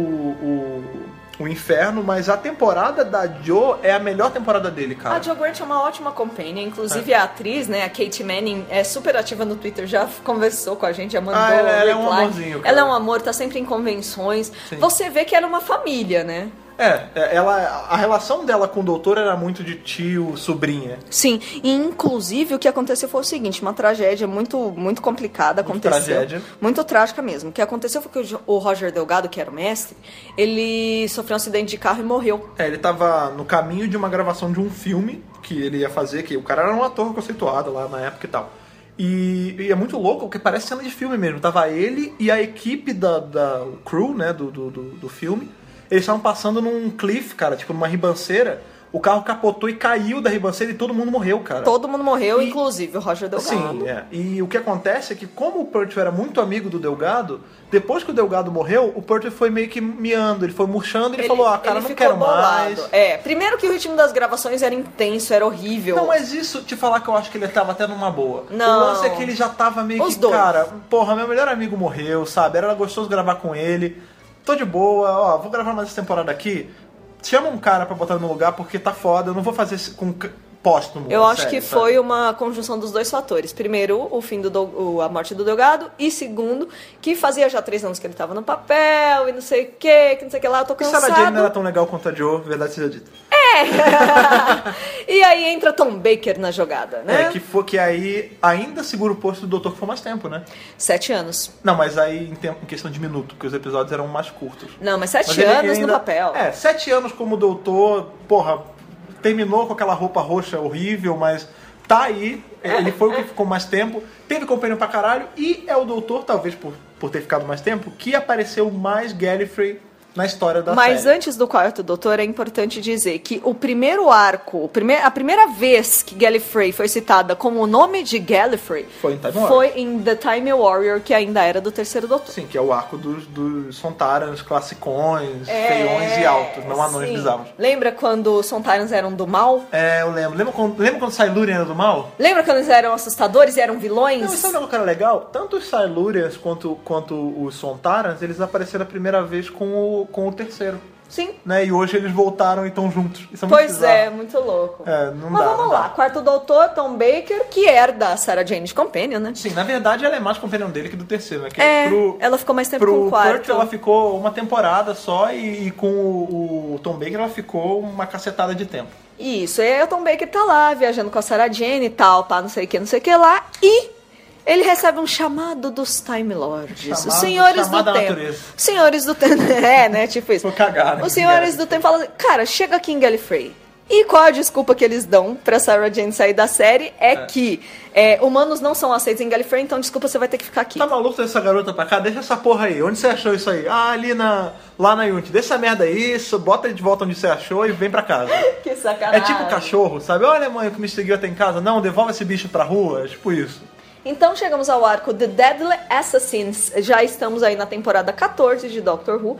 o Inferno, mas a temporada da Jo é a melhor temporada dele, cara. A Jo Grant é uma ótima companion, inclusive a atriz, né, a Kate Manning, é super ativa no Twitter, já conversou com a gente, já mandou ela é um amorzinho, cara. Ela é um amor, tá sempre em convenções. Sim. Você vê que ela é uma família, né? A relação dela com o doutor era muito de tio, sobrinha. Sim, e inclusive o que aconteceu foi o seguinte, uma tragédia muito, muito complicada aconteceu. Muito trágica mesmo. O que aconteceu foi que o Roger Delgado, que era o mestre, ele sofreu um acidente de carro e morreu. Ele tava no caminho de uma gravação de um filme que ele ia fazer, que o cara era um ator conceituado lá na época e tal. E é muito louco, porque parece cena de filme mesmo. Tava ele e a equipe da crew, né, do filme. Eles estavam passando num cliff, cara, tipo numa ribanceira. O carro capotou e caiu da ribanceira e todo mundo morreu, cara. Todo mundo morreu, inclusive o Roger Delgado. Sim, E o que acontece é que, como o Pertwee era muito amigo do Delgado, depois que o Delgado morreu, o Pertwee foi meio que miando, ele foi murchando e ele falou, cara, não quero mais. Primeiro que o ritmo das gravações era intenso, era horrível. Não, mas isso, te falar que eu acho que ele tava até numa boa. Não. O lance é que ele já tava meio que, cara, porra, meu melhor amigo morreu, sabe? Era gostoso gravar com ele. Tô de boa, vou gravar mais essa temporada aqui. Chama um cara pra botar no meu lugar porque tá foda, eu não vou fazer com póstumo. Eu acho que foi uma conjunção dos dois fatores. Primeiro, o fim a morte do Delgado. E segundo, que fazia já 3 anos que ele tava no papel e não sei o que não sei o que lá, eu tô cansado. Sarah Jane não era tão legal quanto a Jo, verdade seja dita. E aí entra Tom Baker na jogada, né? Que aí ainda segura o posto do doutor que foi mais tempo, né? 7 anos. Não, mas aí em questão de minuto, porque os episódios eram mais curtos. Não, mas 7 anos no papel. 7 anos como doutor, porra, terminou com aquela roupa roxa horrível, mas tá aí, ele foi o que ficou mais tempo, teve companhia pra caralho, e é o doutor, talvez por ter ficado mais tempo, que apareceu mais Gallifrey na história da série. Mas antes do Quarto Doutor, é importante dizer que o primeiro arco, a primeira vez que Gallifrey foi citada como o nome de Gallifrey foi em The Time Warrior, que ainda era do Terceiro Doutor. Sim, que é o arco dos Sontarans classicões, feiões e altos, não anões bizarros. Lembra quando os Sontarans eram do mal? Eu lembro. Lembra quando os Silurians eram do mal? Lembra quando eles eram assustadores e eram vilões? Não, sabe o que era legal? Tanto os Silurians quanto os Sontarans, eles apareceram a primeira vez com o terceiro. Sim. Né? E hoje eles voltaram e estão juntos. Isso é muito bizarro. Muito louco. Mas vamos lá. Quarto Doutor, Tom Baker, que herda a Sarah Jane de Companion, né? Sim, na verdade ela é mais Companion dele que do terceiro, né? Ela ficou mais tempo com o quarto. Pertwee ela ficou uma temporada só e com o Tom Baker ela ficou uma cacetada de tempo. Isso. E aí o Tom Baker tá lá, viajando com a Sarah Jane e tal, pá, não sei o que lá, e ele recebe um chamado dos Time Lords, os senhores do tempo. Senhores do tempo, né, tipo isso. Vou cagar, né? Os senhores do tempo falam assim, cara, chega aqui em Gallifrey. E qual a desculpa que eles dão pra Sarah Jane sair da série que humanos não são aceitos em Gallifrey, então desculpa, você vai ter que ficar aqui. Tá maluco essa garota pra cá? Deixa essa porra aí. Onde você achou isso aí? Ali lá na Unity. Deixa essa merda aí, bota de volta onde você achou e vem pra casa. Que sacanagem. É tipo cachorro, sabe? Olha, mãe, o que me seguiu até em casa. Não, devolve esse bicho pra rua. É tipo isso. Então chegamos ao arco The Deadly Assassins. Já estamos aí na temporada 14 de Doctor Who,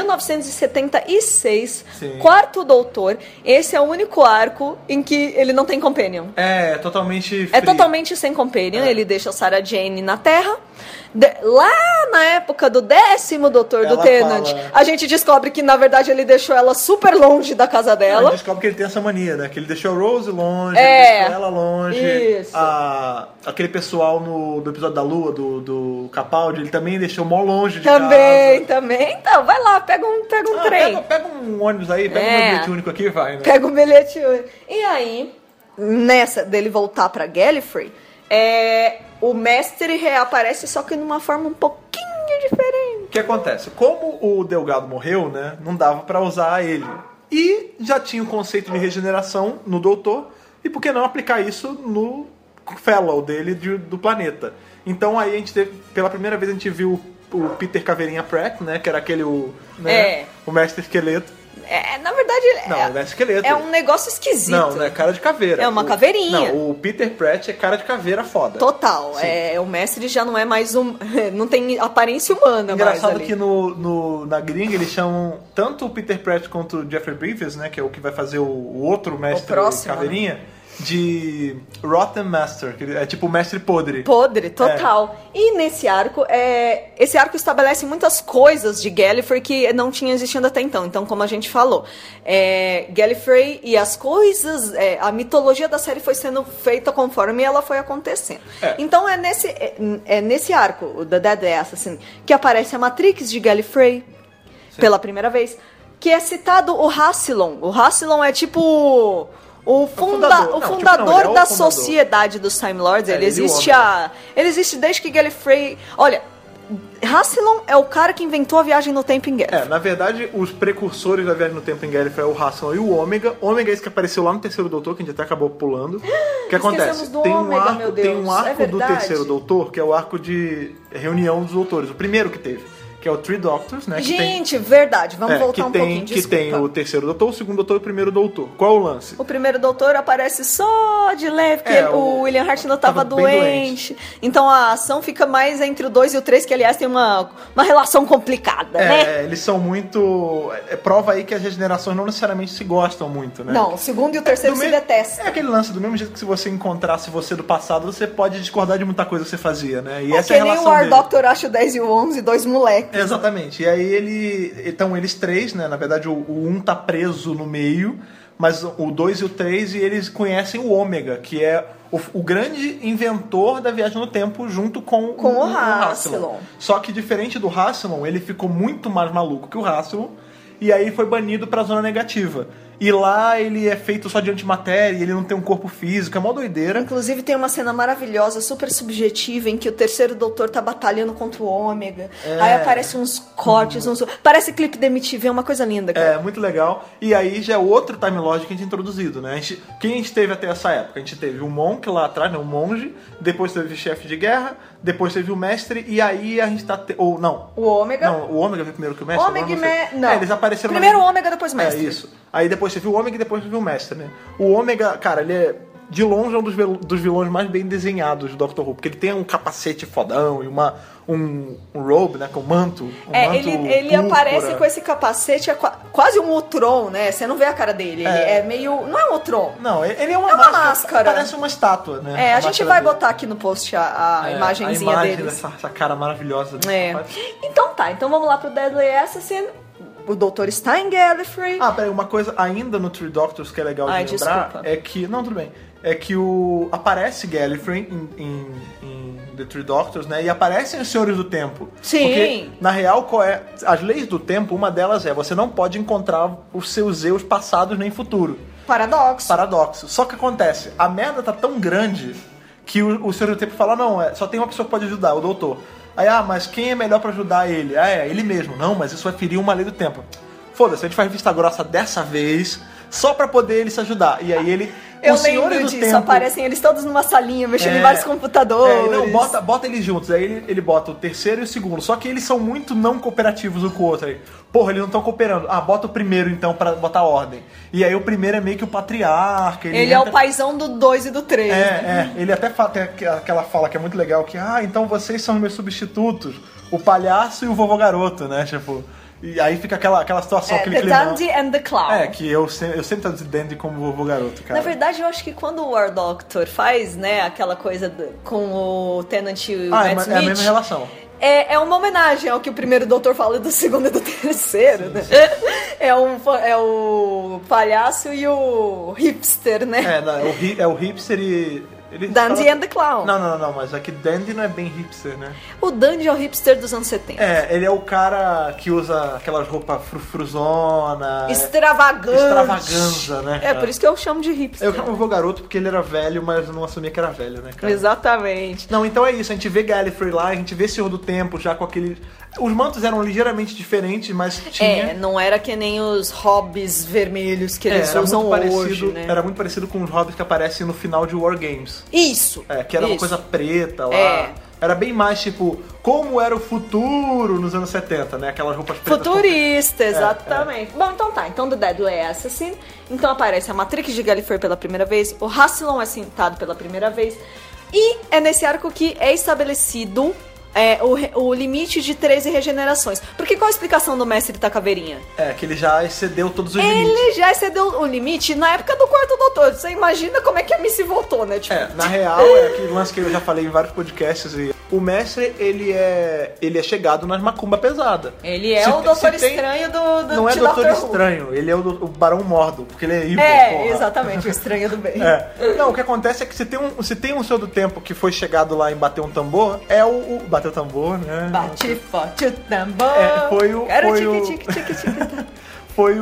1976. Sim. Quarto Doutor. Esse é o único arco em que ele não tem companion. É totalmente free. É totalmente sem companion. Ele deixa a Sarah Jane na Terra. Lá na época do 10º Doutor do Tennant, a gente descobre que na verdade ele deixou ela super longe da casa dela. A gente descobre que ele tem essa mania, né? Que ele deixou a Rose longe, ele deixou ela longe. Isso. Aquele pessoal do episódio da Lua, do Capaldi, ele também deixou mó longe de casa. Também. Então, vai lá, pega um trem. Pega um ônibus aí, pega um bilhete único aqui e vai, né? Pega um bilhete único. E aí, nessa dele voltar pra Gallifrey, o mestre reaparece, só que numa forma um pouquinho diferente. O que acontece? Como o Delgado morreu, né, não dava pra usar ele. E já tinha o conceito de regeneração no Doutor, e por que não aplicar isso no Fellow dele do planeta? Então aí a gente teve, pela primeira vez a gente viu o Peter Caveirinha Pratt, né, que era aquele o mestre esqueleto. Na verdade verdade... Não, ele é esqueleto. É um negócio esquisito. Não é cara de caveira. É uma caveirinha. Não, o Peter Pratt é cara de caveira foda. Total. O mestre já não é mais não tem aparência humana. Engraçado mais ali. que na gringa eles chamam tanto o Peter Pratt quanto o Jeffrey Bridges, né, que é o que vai fazer o outro mestre próximo, caveirinha, de Rotten Master, que é tipo o mestre podre. Podre, total. E nesse arco, esse arco estabelece muitas coisas de Gallifrey que não tinha existido até então. Então, como a gente falou, Gallifrey e as coisas, a mitologia da série foi sendo feita conforme ela foi acontecendo. Então, nesse arco, o The Dead Assassin, que aparece a Matrix de Gallifrey pela primeira vez, que é citado o Rassilon. O Rassilon é tipo... O fundador da sociedade dos Time Lords. Ele existe desde que Gallifrey... Olha, Rassilon é o cara que inventou a viagem no tempo em Gallifrey. Na verdade, os precursores da viagem no tempo em Gallifrey é o Rassilon e o Ômega. Ômega é esse que apareceu lá no Terceiro Doutor, que a gente até acabou pulando. O que acontece? Tem um arco do Terceiro Doutor, que é o arco de reunião dos doutores. O primeiro que teve. Que é o Three Doctors, né? Gente, verdade. Vamos voltar um pouquinho, desculpa. Que tem o Terceiro Doutor, o Segundo Doutor e o Primeiro Doutor. Qual é o lance? O Primeiro Doutor aparece só de leve, porque o William Hartnell estava doente. Então a ação fica mais entre o 2 e o 3, que aliás tem uma relação complicada, né? Eles são muito... prova aí que as regenerações não necessariamente se gostam muito, né? Não, o segundo e o terceiro se detestam. É aquele lance, do mesmo jeito que se você encontrasse você do passado, você pode discordar de muita coisa que você fazia, né? E essa é a relação dele. Que nem o War Doctor acha o 10 e o 11, dois moleques. Exatamente. E aí então eles três, né? Na verdade o 1 tá preso no meio, mas o 2 e o 3, e eles conhecem o Ômega, que é o grande inventor da viagem no tempo junto com o Rassilon. Só que diferente do Rassilon, ele ficou muito mais maluco que o Rassilon, e aí foi banido pra zona negativa. E lá ele é feito só de antimatéria, ele não tem um corpo físico, é mó doideira. Inclusive tem uma cena maravilhosa, super subjetiva, em que o Terceiro Doutor tá batalhando contra o Ômega. Aí aparecem uns cortes, parece clipe da MTV, é uma coisa linda, cara. É, muito legal. E aí já é outro Time Lord que a gente introduzido, né? Quem a gente teve até essa época? A gente teve o Monk lá atrás, né? O monge, depois teve o chefe de guerra, depois teve o mestre, e aí a gente tá... O Ômega. Não, o Ômega veio primeiro que o mestre? Não. Eles apareceram... Primeiro o Ômega, depois o mestre. Isso. Aí depois teve o Ômega e depois teve o mestre, né? O Ômega, cara, ele é... De longe é um dos vilões mais bem desenhados do Doctor Who, porque ele tem um capacete fodão e um robe, né, com manto. Ele aparece com esse capacete, quase um Ultron, né? Você não vê a cara dele, ele é meio... Não é um Ultron. Não, ele é uma máscara. Parece uma estátua, né? A gente vai botar aqui no post a imagenzinha dele. Dessa cara maravilhosa. Então vamos lá pro Deadly Assassin. O doutor está em Gallifrey. Peraí, uma coisa ainda no Three Doctors que é legal de lembrar, desculpa. é que... Não, tudo bem. É que aparece Gallifrey em The Three Doctors, né? E aparecem os Senhores do Tempo. Sim. Porque, na real, as leis do tempo, uma delas você não pode encontrar os seus eus passados nem futuro. Paradoxo. Só que acontece, a merda tá tão grande que o Senhor do Tempo fala, não, só tem uma pessoa que pode ajudar, o doutor. Aí, mas quem é melhor pra ajudar ele? Ele mesmo. Não, mas isso vai ferir uma lei do tempo. Foda-se, a gente faz vista grossa dessa vez, só pra poder ele se ajudar. E aí ele... Eu lembro disso, aparecem eles todos numa salinha, mexendo em vários computadores. Bota eles juntos, aí ele bota o terceiro e o segundo. Só que eles são muito não cooperativos um com o outro. Aí, eles não estão cooperando. Bota o primeiro então pra botar ordem. E aí o primeiro é meio que o patriarca. Ele é o paizão do 2 e do 3. Ele até tem aquela fala que é muito legal, que então vocês são meus substitutos, o palhaço e o vovô garoto, né? Tipo... E aí fica aquela situação, aquele clima. The Dandy and the Clown. Que eu sempre traduzo Dandy como vovô garoto, cara. Na verdade, eu acho que quando o War Doctor faz, né, aquela coisa com o Tennant e o Matt Smith... É a mesma relação. É uma homenagem ao que o primeiro doutor fala do segundo e do terceiro, né? É o palhaço e o hipster, né? É o hipster e... Dandy and the Clown. Não, mas aqui Dandy não é bem hipster, né? O Dandy é o hipster dos anos 70. Ele é o cara que usa aquelas roupas frufruzona. Extravaganza, né? Por isso que eu chamo de hipster. Eu chamo o vô garoto porque ele era velho, mas eu não assumia que era velho, né, cara? Exatamente. Não, então é isso, a gente vê Gallifrey lá, a gente vê Senhor do Tempo já com aquele... Os mantos eram ligeiramente diferentes, mas tinha... não era que nem os hobbies vermelhos que eles usam hoje, né? Era muito parecido com os hobbies que aparecem no final de War Games. Isso! Que era uma coisa preta lá. Era bem mais, tipo, como era o futuro nos anos 70, né? Aquelas roupas pretas. Futurista, exatamente. Bom, então tá. Então, The Deadly Assassin. Então aparece a Matrix de Gallifrey pela primeira vez. O Rassilon é citado pela primeira vez. E é nesse arco que é estabelecido o limite de 13 regenerações. Porque qual a explicação do mestre da caveirinha? Que ele já excedeu todos os limites. Ele já excedeu o limite na época do Quarto Doutor. Você imagina como é que a Missy voltou, né? Tipo... na real, aquele lance que eu já falei em vários podcasts. O mestre, ele é chegado nas macumba pesada. Ele é o Doutor Estranho do Não é Doutor Estranho, ele é o Barão Mordo, porque ele é evil, porra. Exatamente, o estranho do bem. Não, o que acontece é que se tem um Senhor do Tempo que foi chegado lá em bater um tambor, é o bater o tambor, né? Bate forte o tambor. Foi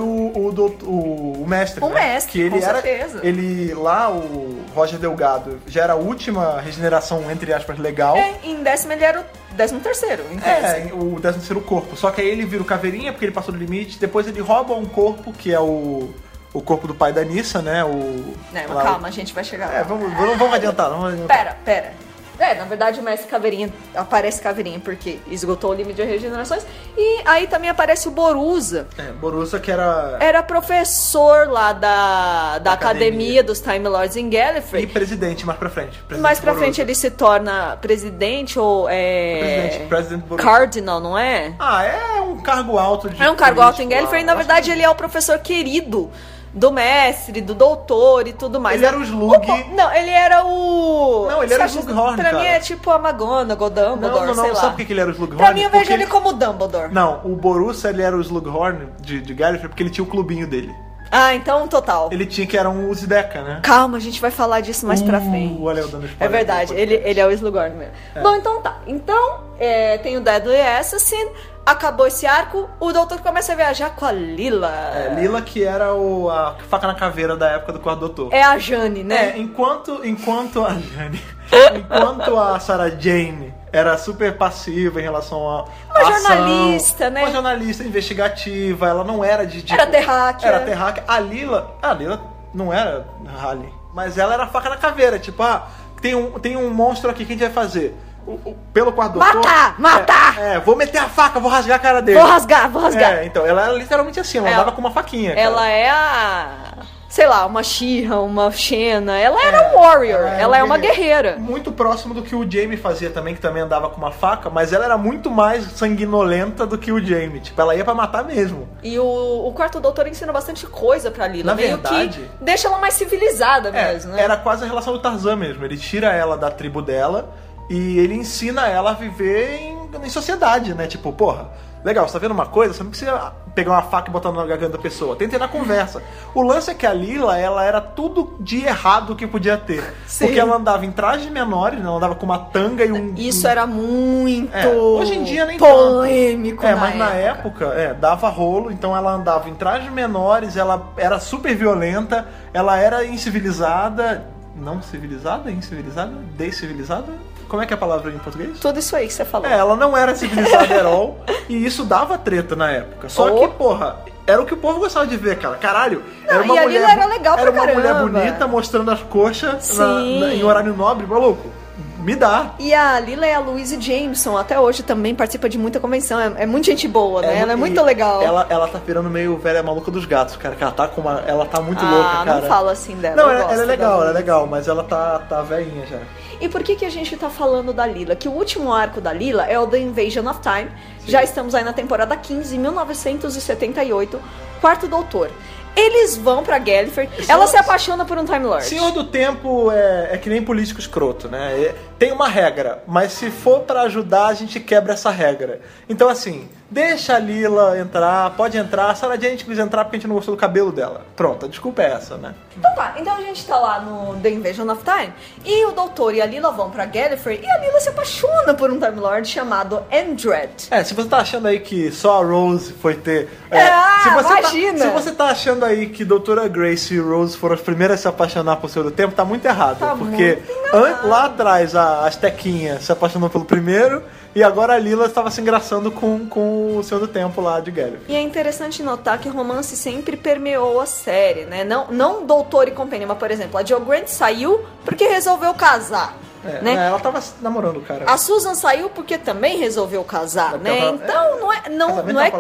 o mestre. O mestre, que ele com certeza. Ele lá, o Roger Delgado, já era a última regeneração, entre aspas, legal. Em décimo ele era o 13º, em tese. O 13º corpo. Só que aí ele vira o Caveirinha, porque ele passou do limite. Depois ele rouba um corpo, que é o corpo do pai da Nissa, né? Calma, a gente vai chegar lá. Vamos adiantar. Pera. Na verdade o mestre Caveirinha, aparece Caveirinha porque esgotou o limite de regenerações. E aí também aparece o Borusa. Borusa que era... Era professor lá da academia dos Time Lords em Gallifrey. E presidente mais pra frente. Mais pra frente ele se torna presidente ou Presidente Borusa. Cardinal, não é? É um cargo alto. É um cargo alto em Gallifrey e na verdade ele é o professor querido do mestre, do doutor e tudo mais. Ele era o Slug. Não, ele era o... Não, ele era o Slughorn, Pra mim é tipo a McGonagall, Dumbledore, sei lá. Sabe por que ele era o Slughorn? Pra mim eu vejo ele como Dumbledore. Não, o Borusa, ele era o Slughorn de Gallifrey porque ele tinha o clubinho dele. Então total. Ele tinha que era um Uzdeca, né? Calma, a gente vai falar disso mais pra frente. Olha eu dando spoiler. É verdade, ele é o Slughorn mesmo. Bom, então tá. Então, tem o Deadly Assassin. Acabou esse arco, o doutor começa a viajar com a Lila. Lila que era a faca na caveira da época do Quarto Doutor. É a Jane, né? Enquanto a Jane... enquanto a Sarah Jane era super passiva em relação a uma jornalista, né? Uma jornalista investigativa, ela não era de... Era terráquea. Era terráquea. A Lila não era Raleigh, mas ela era a faca na caveira, tipo, tem um monstro aqui, o que a gente vai fazer? Pelo Quarto Doutor... Matar! Vou meter a faca, vou rasgar a cara dele. Vou rasgar. Então, ela era literalmente assim, ela andava com uma faquinha. Ela é sei lá, uma She-Ra, uma Xena. Ela era um warrior, ela é uma guerreira. Muito próximo do que o Jaime fazia também, que também andava com uma faca, mas ela era muito mais sanguinolenta do que o Jaime. Tipo, ela ia pra matar mesmo. E o Quarto Doutor ensina bastante coisa pra Lila. Na verdade... que deixa ela mais civilizada mesmo, né? Era quase a relação do Tarzan mesmo. Ele tira ela da tribo dela e ele ensina ela a viver em sociedade, né? Tipo, porra... Legal, você tá vendo uma coisa? Você não precisa pegar uma faca e botar na garganta da pessoa. Tenta na conversa. O lance é que a Lila, ela era tudo de errado que podia ter. Sim. Porque ela andava em trajes menores, né? Ela andava com uma tanga e um... Isso era muito... hoje em dia nem polêmico mas na época, dava rolo. Então ela andava em trajes menores, ela era super violenta, ela era incivilizada... Não civilizada? Incivilizada? Descivilizada? Como é que é a palavra em português? Tudo isso aí que você falou. Ela não era civilizada at all, e isso dava treta na época. Só que, porra, era o que o povo gostava de ver, cara. Caralho, era uma mulher... era legal pra caramba. Era uma mulher bonita mostrando as coxas em horário nobre, maluco. Me dá. E a Lila é a Louise Jameson, até hoje também participa de muita convenção. É muito gente boa, né? Ela é muito legal. Ela tá virando meio velha maluca dos gatos, cara. Que ela tá muito louca, cara. Não fala assim dela. Não, ela é legal, mas ela tá velhinha já. E por que a gente tá falando da Lila? Que o último arco da Lila é o The Invasion of Time. Sim. Já estamos aí na temporada 15, 1978, Quarto Doutor. Eles vão pra Gallifrey, ela se apaixona por um Time Lord. Senhor do Tempo é que nem político escroto, né? Tem uma regra, mas se for pra ajudar, a gente quebra essa regra. Então, assim, deixa a Lila entrar, pode entrar. A Sarah Jane quis entrar porque a gente não gostou do cabelo dela. Pronto, a desculpa é essa, né? Então tá, então a gente tá lá no The Invasion of Time e o doutor e a Lila vão pra Gallifrey e a Lila se apaixona por um Time Lord chamado Andred. Se você tá achando aí que só a Rose foi ter... imagina! Se você tá achando aí que Doutora Grace e Rose foram as primeiras a se apaixonar por Senhor do Tempo, tá muito errado. Tá porque lá atrás a Astequinha se apaixonou pelo primeiro e agora a Lila estava se engraçando com o Senhor do Tempo lá de Gallifrey. E é interessante notar que o romance sempre permeou a série, né? Não Doutor e Companhia, mas, por exemplo, a Jo Grant saiu porque resolveu casar. né? Ela tava namorando o cara. A Susan saiu porque também resolveu casar, né? Então não é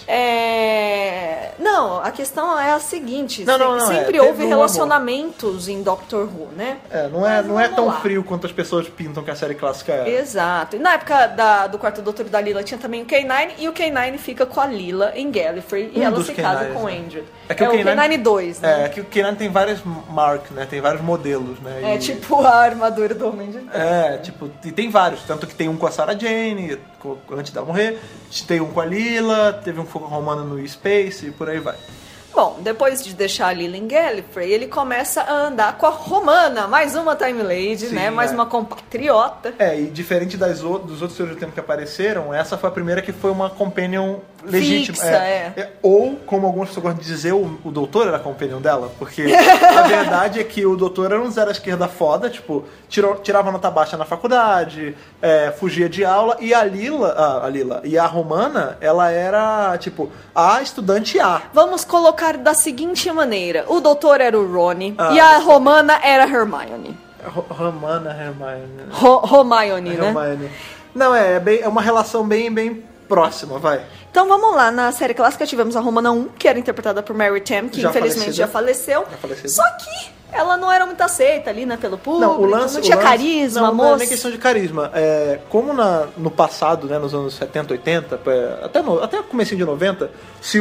não, a questão é a seguinte, sempre houve relacionamentos em Doctor Who, né? Não é tão frio quanto as pessoas pintam que a série clássica era. Exato. E na época do quarto doutor da Lila tinha também o K9, e o K9 fica com a Lila em Gallifrey, e ela se casa com o Andrew. É que o K9 2, né? É que o K9 tem várias marcas, né? Tem vários modelos, né? Tipo a armadura do Homem de Ferro. E tem vários. Tanto que tem um com a Sarah Jane, antes dela morrer. Tem um com a Lila, teve um com a Romana no Space e por aí vai. Bom, depois de deixar a Lila em Gallifrey, ele começa a andar com a Romana, mais uma Time Lady, né? Mais uma compatriota. E diferente dos outros Senhores do Tempo que apareceram, essa foi a primeira que foi uma companion legítima. Fixa, Ou, como algumas pessoas gostam de dizer, o doutor era companion dela, porque a verdade é que o doutor era um zero à esquerda foda, tipo, tirava nota baixa na faculdade, fugia de aula, e a Lila e a Romana, ela era, tipo, a estudante A. Vamos colocar da seguinte maneira: o doutor era o Ronnie e a Romana era a Hermione. Hermione, né? Hermione. Não, é uma relação bem próxima, vai. Então vamos lá, na série clássica tivemos a Romana 1, que era interpretada por Mary Tamm, que infelizmente já faleceu. Só que ela não era muito aceita ali, né, pelo público, não tinha carisma, moça. Não é nem questão de carisma. Como no passado, né, nos anos 70, 80, até o comecinho de 90, se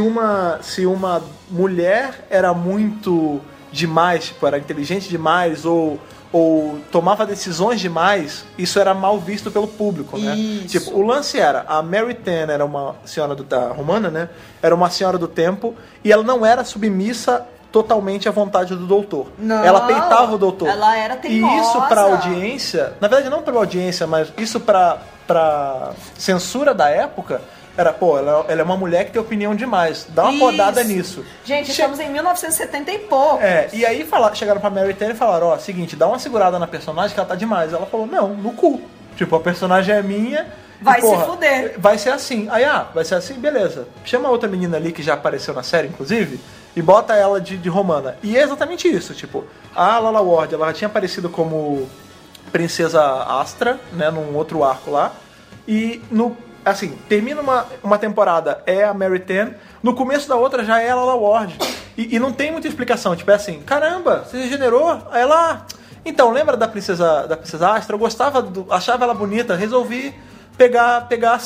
uma mulher era muito demais, tipo, era inteligente demais ou tomava decisões demais, isso era mal visto pelo público, né? Tipo, o lance era, a Mary Tamm era uma senhora da Romana, né? Era uma senhora do tempo, e ela não era submissa totalmente à vontade do doutor. Não, ela peitava o doutor. Ela era teimosa. E isso pra audiência, na verdade não pela audiência, mas isso pra censura da época, era, ela é uma mulher que tem opinião demais. Dá uma podada nisso. Gente, estamos em 1970 e pouco. E aí chegaram pra Mary Tamm e falaram, seguinte, dá uma segurada na personagem que ela tá demais. Ela falou, não, no cu. Tipo, a personagem é minha. Vai se fuder. Vai ser assim. Aí, vai ser assim, beleza. Chama outra menina ali que já apareceu na série, inclusive, e bota ela de Romana. E é exatamente isso, tipo, a Lalla Ward, ela já tinha aparecido como Princesa Astra, né, num outro arco lá. E assim, termina uma temporada, é a Mary Tamm, no começo da outra já é a Lalla Ward. E não tem muita explicação, tipo, é assim, caramba, você regenerou? Aí ela, então, lembra da Princesa Astra? Eu gostava, achava ela bonita, resolvi pegar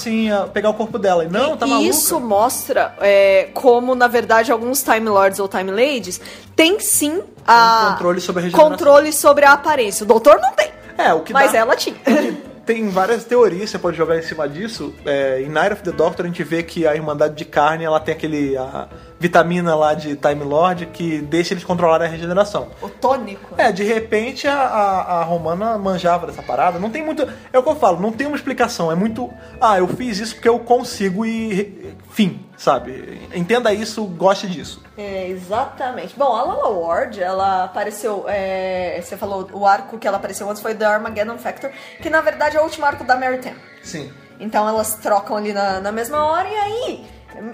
o corpo dela. E não, tá maluca. Isso mostra como, na verdade, alguns Time Lords ou Time Ladies têm sim controle sobre a regeneração. Controle sobre a aparência. O doutor não tem, mas ela tinha. Tem várias teorias, você pode jogar em cima disso. Em Night of the Doctor a gente vê que a Irmandade de Carne, ela tem a vitamina lá de Time Lord que deixa eles controlarem a regeneração. O tônico. De repente a Romana manjava dessa parada. Não tem muito... É o que eu falo, não tem uma explicação. É muito... eu fiz isso porque eu consigo e... Fim, sabe? Entenda isso, goste disso. Exatamente. Bom, a Lalla Ward, ela apareceu... você falou, o arco que ela apareceu antes foi The Armageddon Factor, que na verdade é o último arco da Mary Tamm. Sim. Então elas trocam ali na mesma hora, e aí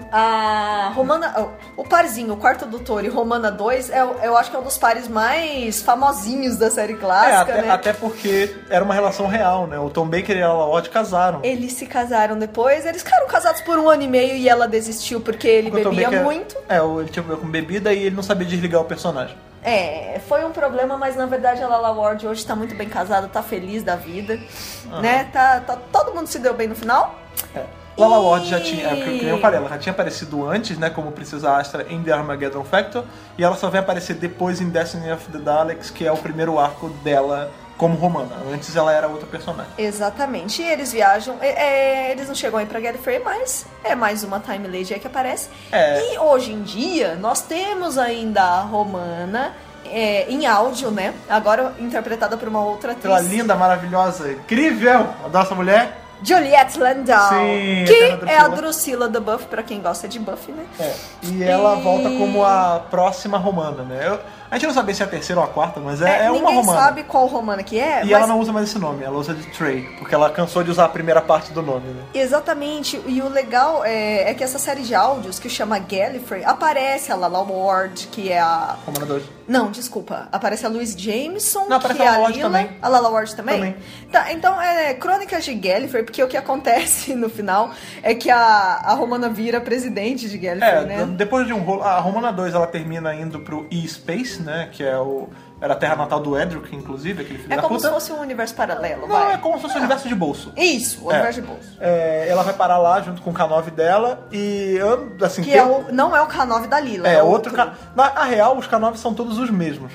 a Romana, o parzinho, o quarto doutor e Romana 2, eu acho que é um dos pares mais famosinhos da série clássica, né? Até porque era uma relação real, né? O Tom Baker e a Lalla Ward casaram. Eles se casaram depois, eles ficaram casados por 1 ano e meio e ela desistiu porque ele bebia muito. Ele tinha problema com bebida e ele não sabia desligar o personagem. Foi um problema, mas na verdade a Lalla Ward hoje tá muito bem casada, tá feliz da vida, né? Todo mundo se deu bem no final. Lalla Ward já tinha, como eu falei, ela já tinha aparecido antes, né, como Princesa Astra em The Armageddon Factor, e ela só vai aparecer depois em Destiny of the Daleks, que é o primeiro arco dela como Romana. Antes ela era outra personagem. Exatamente. E eles viajam, eles não chegam aí pra Gallifrey, mas é mais uma Time Lady aí que aparece. E hoje em dia, nós temos ainda a Romana em áudio, né? Agora interpretada por uma outra atriz. Pela linda, maravilhosa, incrível, a nossa mulher. Juliette Landau, sim, que é a Drusilla do Buffy, pra quem gosta de Buffy, né? E ela volta como a próxima Romana, né? A gente não sabe se é a terceira ou a quarta, mas é uma Romana. Ninguém sabe qual Romana que é. E ela não usa mais esse nome, ela usa de Trey, porque ela cansou de usar a primeira parte do nome, né? Exatamente, e o legal é que essa série de áudios, que chama Gallifrey, aparece a Lala Ward, que é a... Romana 2. Não, desculpa, aparece a Louise Jameson, não, aparece que é a Lala Lila. Ward também. A Lala Ward também? Tá, então, Crônicas de Gallifrey, porque o que acontece no final é que a Romana vira presidente de Gallifrey, né? Depois de um rolo, a Romana 2 ela termina indo pro E-Space, né? Que era a terra natal do Edric, inclusive, aquele filho da puta. É como se fosse um universo paralelo, Não, é como se fosse um universo de bolso. Isso, o universo de bolso. Ela vai parar lá junto com o K9 dela e, assim... Que não é o K9 da Lila. Outro K... Na real, os K9 são todos os mesmos.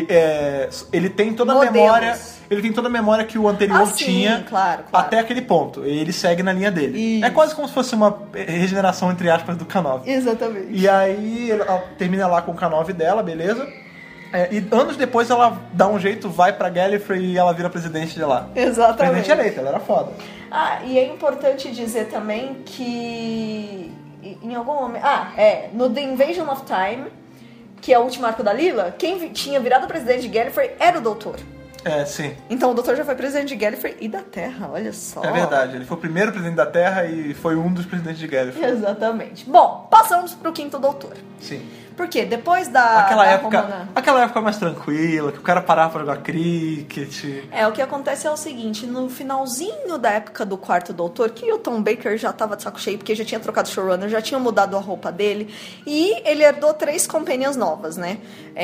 Ele tem toda a memória. Ele tem toda a memória que o anterior tinha, claro. até aquele ponto. E ele segue na linha dele. Isso. É quase como se fosse uma regeneração, entre aspas, do K9. Exatamente. E aí ela termina lá com o K9 dela, beleza? E anos depois ela dá um jeito, vai pra Gallifrey e ela vira presidente de lá. Exatamente. Presidente eleita, ela era foda. E é importante dizer também que em algum momento... no The Invasion of Time, que é o último arco da Lila, quem tinha virado presidente de Gallifrey era o Doutor. Sim. Então o Doutor já foi presidente de Gallifrey e da Terra, olha só. É verdade, ele foi o primeiro presidente da Terra e foi um dos presidentes de Gallifrey. Exatamente. Bom, passamos pro quinto Doutor. Sim. Porque depois aquela época mais tranquila, que o cara parava pra jogar cricket. O que acontece é o seguinte, no finalzinho da época do quarto Doutor, que o Tom Baker já tava de saco cheio, porque já tinha trocado showrunner, já tinha mudado a roupa dele, e ele herdou 3 companions novas, né?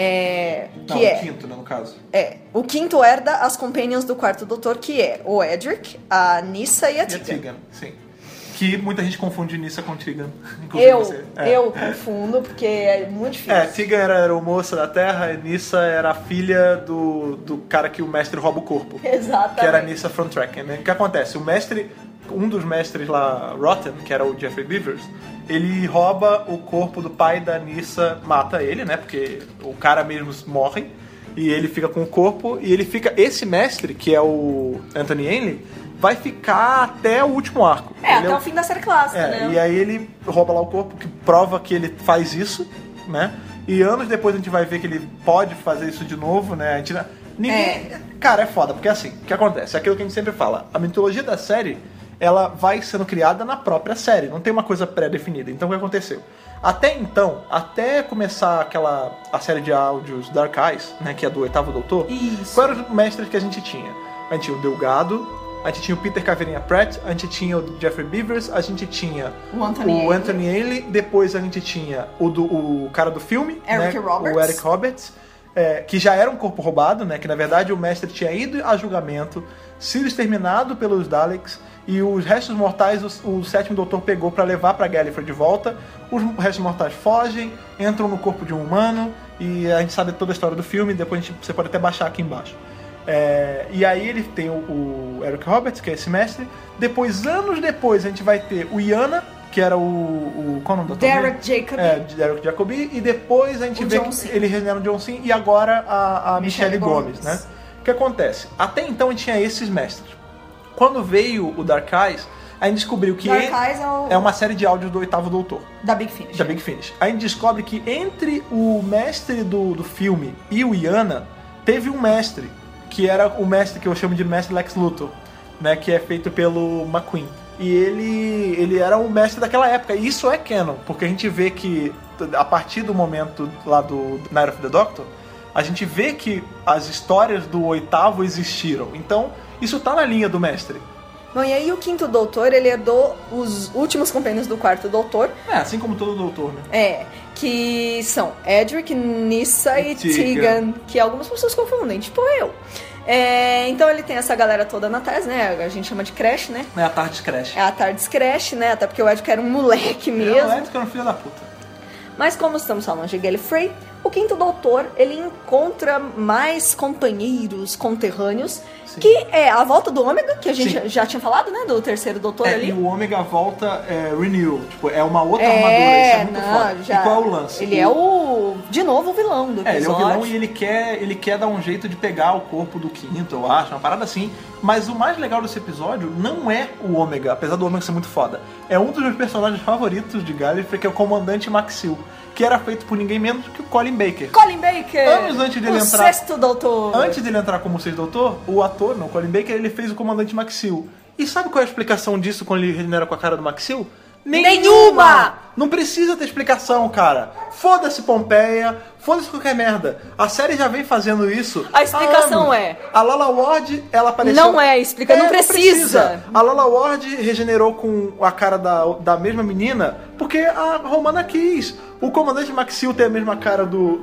O quinto, né, no caso. O quinto herda as companions do quarto Doutor, que é o Edric, a Nyssa e a Tegan. Sim. Que muita gente confunde Nyssa com Tegan. Eu confundo, porque é muito difícil. Tegan era o moço da Terra e Nyssa era a filha do cara que o mestre rouba o corpo. Exatamente. Que era a Nyssa from Traken, né? O que acontece? Um dos mestres lá, Rotten, que era o Jeffrey Beavers, ele rouba o corpo do pai da Nyssa, mata ele, né? Porque o cara mesmo morre. E ele fica com o corpo, e ele fica... Esse mestre, que é o Anthony Ainley, vai ficar até o último arco. Até o fim da série clássica, né? E aí ele rouba lá o corpo, que prova que ele faz isso, né? E anos depois a gente vai ver que ele pode fazer isso de novo, né? Cara, é foda, porque assim, o que acontece? É aquilo que a gente sempre fala. A mitologia da série, ela vai sendo criada na própria série. Não tem uma coisa pré-definida. Então o que aconteceu? Até começar a série de áudios Dark Eyes, né, que é do oitavo Doutor, isso. Quais eram os mestres que a gente tinha? A gente tinha o Delgado, a gente tinha o Peter Caveirinha Pratt, a gente tinha o Jeffrey Beavers, a gente tinha o Anthony Ainley, depois a gente tinha o cara do filme, o Eric Roberts, que já era um corpo roubado, né, que na verdade o mestre tinha ido a julgamento, sido exterminado pelos Daleks, e os restos mortais o sétimo doutor pegou pra levar pra Gallifrey de volta. Os restos mortais fogem, entram no corpo de um humano, e a gente sabe toda a história do filme, depois você pode até baixar aqui embaixo. E aí ele tem o Eric Roberts, que é esse mestre. Anos depois, a gente vai ter o Iana, que era qual é o nome do Derek Jacobi. Derek Jacobi. E depois a gente vê que ele regenera o John Sim, e agora a Michelle Gomes, né? O que acontece? Até então a gente tinha esses mestres. Quando veio o Dark Eyes, a gente descobriu que é uma série de áudios do oitavo Doutor. Da Big Finish. A gente descobre que entre o mestre do filme e o Iana, teve um mestre, que era o mestre que eu chamo de mestre Lex Luthor, né, que é feito pelo McQueen. E ele era o mestre daquela época. E isso é canon, porque a gente vê que a partir do momento lá do Night of the Doctor, a gente vê que as histórias do oitavo existiram. Então, isso tá na linha do mestre. Bom, e aí o quinto doutor, ele herdou os últimos companheiros do quarto doutor. Assim como todo doutor, né? Que são Edric, Nyssa e Tegan, que algumas pessoas confundem, tipo eu. Então ele tem essa galera toda na TARDIS, né? A gente chama de Crash, né? É a TARDIS Crash. É a TARDIS Crash, né? Até porque o Edric era um moleque mesmo. O Edric era um filho da puta. Mas como estamos falando de Gallifrey, o quinto doutor, ele encontra mais companheiros conterrâneos. Sim. Que é a volta do Ômega, que a gente já tinha falado, né? Do terceiro doutor ali. E o Ômega volta Renew. Tipo, é uma outra armadura. Isso é muito foda. Já... E qual é o lance? Ele é de novo, o vilão do episódio. Ele é o vilão e ele quer dar um jeito de pegar o corpo do Quinto, eu acho. Uma parada assim. Mas o mais legal desse episódio não é o Ômega, apesar do Ômega ser muito foda. É um dos meus personagens favoritos de Gallifrey, que é o Comandante Maxil, que era feito por ninguém menos que o Colin Baker. Colin Baker! Anos antes dele entrar... O sexto doutor. Antes dele entrar como sexto doutor, o ator, não, Colin Baker, ele fez o Comandante Maxil. E sabe qual é a explicação disso quando ele regenera com a cara do Maxil? Nenhuma! Não precisa ter explicação, cara. Foda-se Pompeia, foda-se qualquer merda. A série já vem fazendo isso. A explicação é... A Lala Ward, ela apareceu... Não explica, não precisa. A Lala Ward regenerou com a cara da mesma menina porque a Romana quis. O Comandante Maxil tem a mesma cara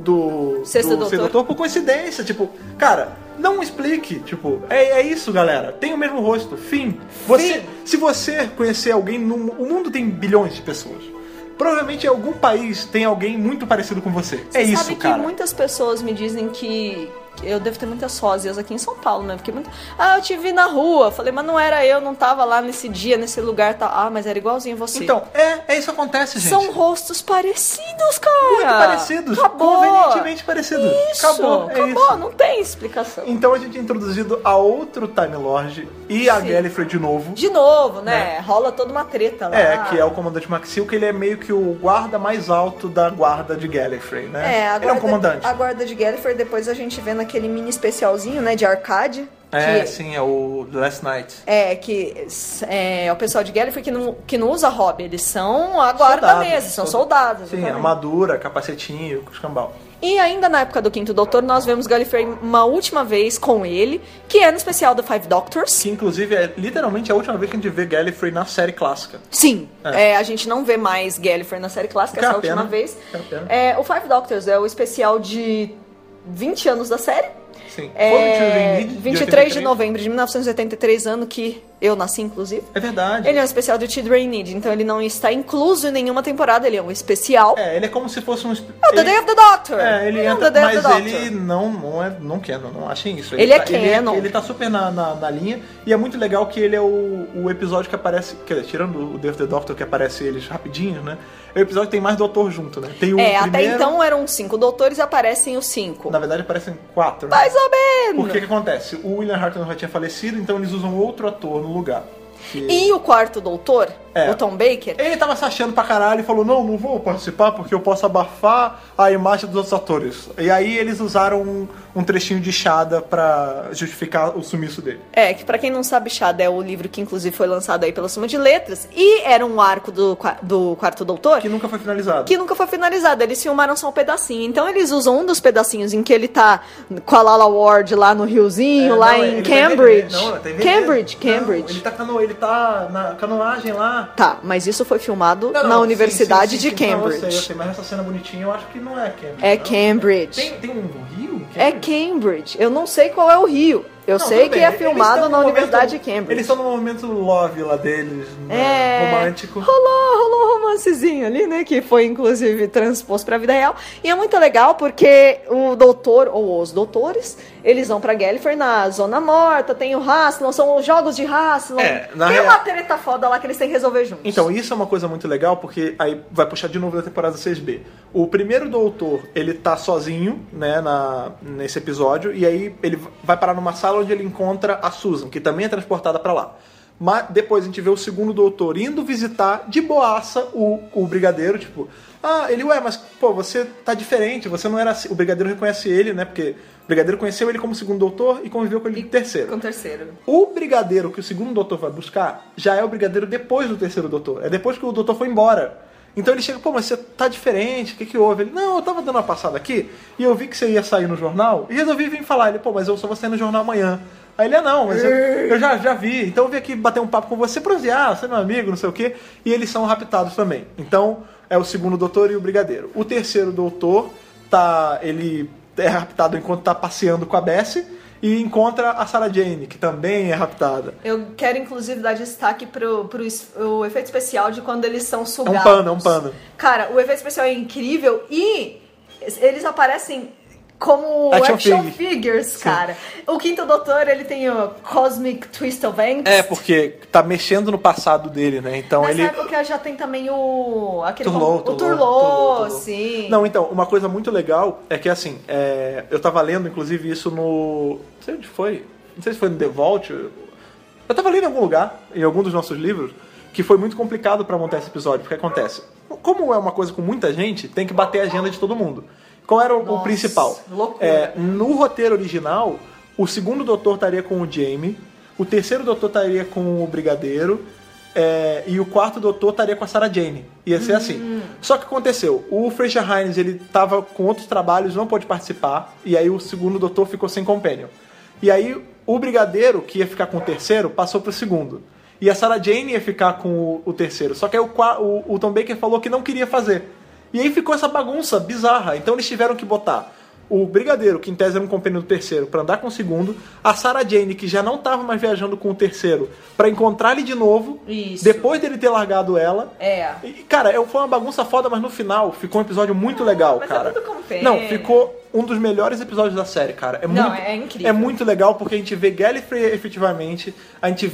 do Sexto Doutor por coincidência. Tipo, cara, não explique. Tipo, é isso, galera. Tem o mesmo rosto. Fim. Se você conhecer alguém... O mundo tem bilhões de pessoas. Provavelmente em algum país tem alguém muito parecido com você. É isso, cara. Sabe que muitas pessoas me dizem que eu devo ter muitas sósias aqui em São Paulo, né? Porque eu te vi na rua. Falei, mas não era eu, não tava lá nesse dia, nesse lugar. Tá. Mas era igualzinho você. Então, isso que acontece, gente. São rostos parecidos, cara. Muito parecidos. Acabou. Convenientemente parecidos. Isso. Acabou. Não tem explicação. Então a gente é introduzido a outro Time Lord e a Gallifrey de novo. De novo, né? Rola toda uma treta lá. Que é o Comandante Maxil, que ele é meio que o guarda mais alto da guarda de Gallifrey, né? Ele é um comandante. A guarda de Gallifrey, depois a gente vê naquele mini especialzinho, né, de arcade. Sim, é o Last Night. Que é o pessoal de Gallifrey que não usa hobby, eles são a guarda da mesa, são soldados. Sim, armadura, capacetinho, escambau. E ainda na época do Quinto Doutor, nós vemos Gallifrey uma última vez com ele, que é no especial do Five Doctors. Que inclusive é literalmente a última vez que a gente vê Gallifrey na série clássica. Sim, a gente não vê mais Gallifrey na série clássica, essa é a última vez. O Five Doctors é o especial de 20 anos da série. Sim. Foi 23 de novembro de 1983, ano que eu nasci, inclusive. É verdade. Ele é um especial do Tid Rhaenys, então ele não está incluso em nenhuma temporada, ele é um especial. Ele é como se fosse um... The Day of the Doctor. Ele entra, mas ele não canon, não achem isso. Ele é canon. Ele tá super na linha, e é muito legal que ele é o episódio que aparece, tirando o Day of the Doctor, que aparece eles rapidinho, né? É o episódio que tem mais doutor junto, né? Tem o primeiro... até então eram 5 doutores e aparecem os 5. Na verdade aparecem 4, né? Mais ou menos! Porque que acontece? O William Hartnell já tinha falecido, então eles usam outro ator no lugar. E o quarto doutor, o Tom Baker... Ele tava se achando pra caralho e falou, não vou participar porque eu posso abafar a imagem dos outros atores. E aí eles usaram um trechinho de Shada pra justificar o sumiço dele. Que pra quem não sabe, Shada é o livro que inclusive foi lançado aí pela Suma de Letras, e era um arco do quarto doutor... Que nunca foi finalizado. Eles filmaram só um pedacinho. Então eles usam um dos pedacinhos em que ele tá com a Lala Ward lá no riozinho, em Cambridge. Cambridge. Ele tá na canoagem lá. Tá, mas isso foi filmado na Universidade de Cambridge. Eu sei, mas essa cena bonitinha eu acho que não é Cambridge. É Cambridge. Tem um rio? É Cambridge. Eu não sei qual é o rio. Eu sei que é filmado na Universidade de Cambridge. Eles estão no momento love lá deles, romântico. Rolou um romancezinho ali, né? Que foi, inclusive, transposto pra vida real. E é muito legal porque o doutor, ou os doutores, eles vão pra Gallifrey na Zona Morta, tem o Rassilon, são os jogos de Rassilon. Tem uma treta foda lá que eles têm que resolver juntos. Então, isso é uma coisa muito legal, porque aí vai puxar de novo da temporada 6B. O primeiro doutor, ele tá sozinho, né, nesse episódio, e aí ele vai parar numa sala onde ele encontra a Susan, que também é transportada pra lá. Mas depois a gente vê o segundo doutor indo visitar de boaça o brigadeiro, tipo... mas pô, você tá diferente, você não era assim. O brigadeiro reconhece ele, né, porque o brigadeiro conheceu ele como segundo doutor e conviveu com ele terceiro. Com o terceiro. O brigadeiro que o segundo doutor vai buscar já é o brigadeiro depois do terceiro doutor. É depois que o doutor foi embora. Então ele chega, pô, mas você tá diferente, o que houve? Ele, não, eu tava dando uma passada aqui e eu vi que você ia sair no jornal e resolvi vir falar. Ele, pô, mas eu só vou sair no jornal amanhã. Aí ele, não, mas eu já vi, então eu vim aqui bater um papo com você, bronzear, você é meu amigo, não sei o quê. E eles são raptados também. Então é o segundo doutor e o brigadeiro. O terceiro doutor, ele é raptado enquanto tá passeando com a Bessie. E encontra a Sarah Jane, que também é raptada. Eu quero, inclusive, dar destaque pro efeito especial de quando eles são sugados. É um pano. Cara, o efeito especial é incrível e eles aparecem como action figures, cara. O Quinto Doutor, ele tem o Cosmic Twist of Angst. Porque tá mexendo no passado dele, né? Então nessa época já tem também o Turlough, sim. Não, então, uma coisa muito legal é que, assim, eu tava lendo, inclusive, isso no... Não sei onde foi. Não sei se foi no The Vault. Eu tava lendo em algum lugar, em algum dos nossos livros, que foi muito complicado pra montar esse episódio. Porque acontece, como é uma coisa com muita gente, tem que bater a agenda de todo mundo. Qual era o principal? Loucura. No roteiro original, o segundo doutor estaria com o Jamie, o terceiro doutor estaria com o Brigadeiro, e o quarto doutor estaria com a Sarah Jane. Ia ser assim. Só que aconteceu, o Fraser Hines, ele tava com outros trabalhos, não pôde participar, e aí o segundo doutor ficou sem companion. E aí o Brigadeiro, que ia ficar com o terceiro, passou pro segundo. E a Sarah Jane ia ficar com o terceiro. Só que aí o Tom Baker falou que não queria fazer. E aí ficou essa bagunça bizarra. Então eles tiveram que botar o Brigadeiro, que em tese era um companheiro do terceiro, pra andar com o segundo. A Sarah Jane, que já não tava mais viajando com o terceiro, pra encontrar ele de novo. Isso. Depois dele ter largado ela. E, cara, foi uma bagunça foda, mas no final ficou um episódio muito legal, mas cara. É tudo compêndio. Não, ficou um dos melhores episódios da série, cara. É incrível. É muito legal porque a gente vê Gallifrey efetivamente, a gente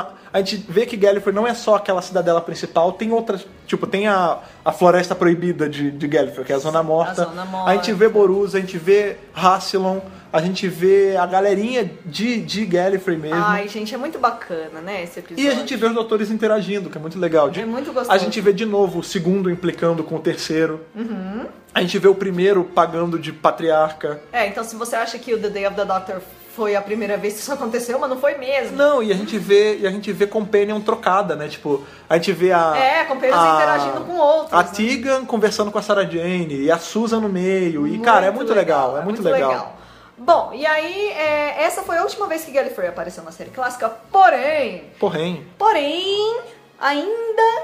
vê que Gallifrey não é só aquela cidadela principal, tem outras, tipo, tem a Floresta Proibida de Gallifrey, que é a Zona Morta. A gente vê Borus, a gente vê Rassilon, a gente vê a galerinha de Gallifrey mesmo. Ai, gente, é muito bacana, né, esse episódio. E a gente vê os doutores interagindo, que é muito legal. É muito gostoso. A gente vê de novo o segundo implicando com o terceiro. A gente vê o primeiro pagando de patriarca. Então se você acha que o The Day of the Doctor foi a primeira vez que isso aconteceu, mas não foi mesmo. Não, e a gente vê Companion trocada, né? Tipo, a gente vê Companions interagindo com outros. A Tegan conversando com a Sarah Jane, e a Susan no meio. E, cara, é muito legal. É muito legal. Bom, e aí, essa foi a última vez que Gallifrey apareceu na série clássica, porém, ainda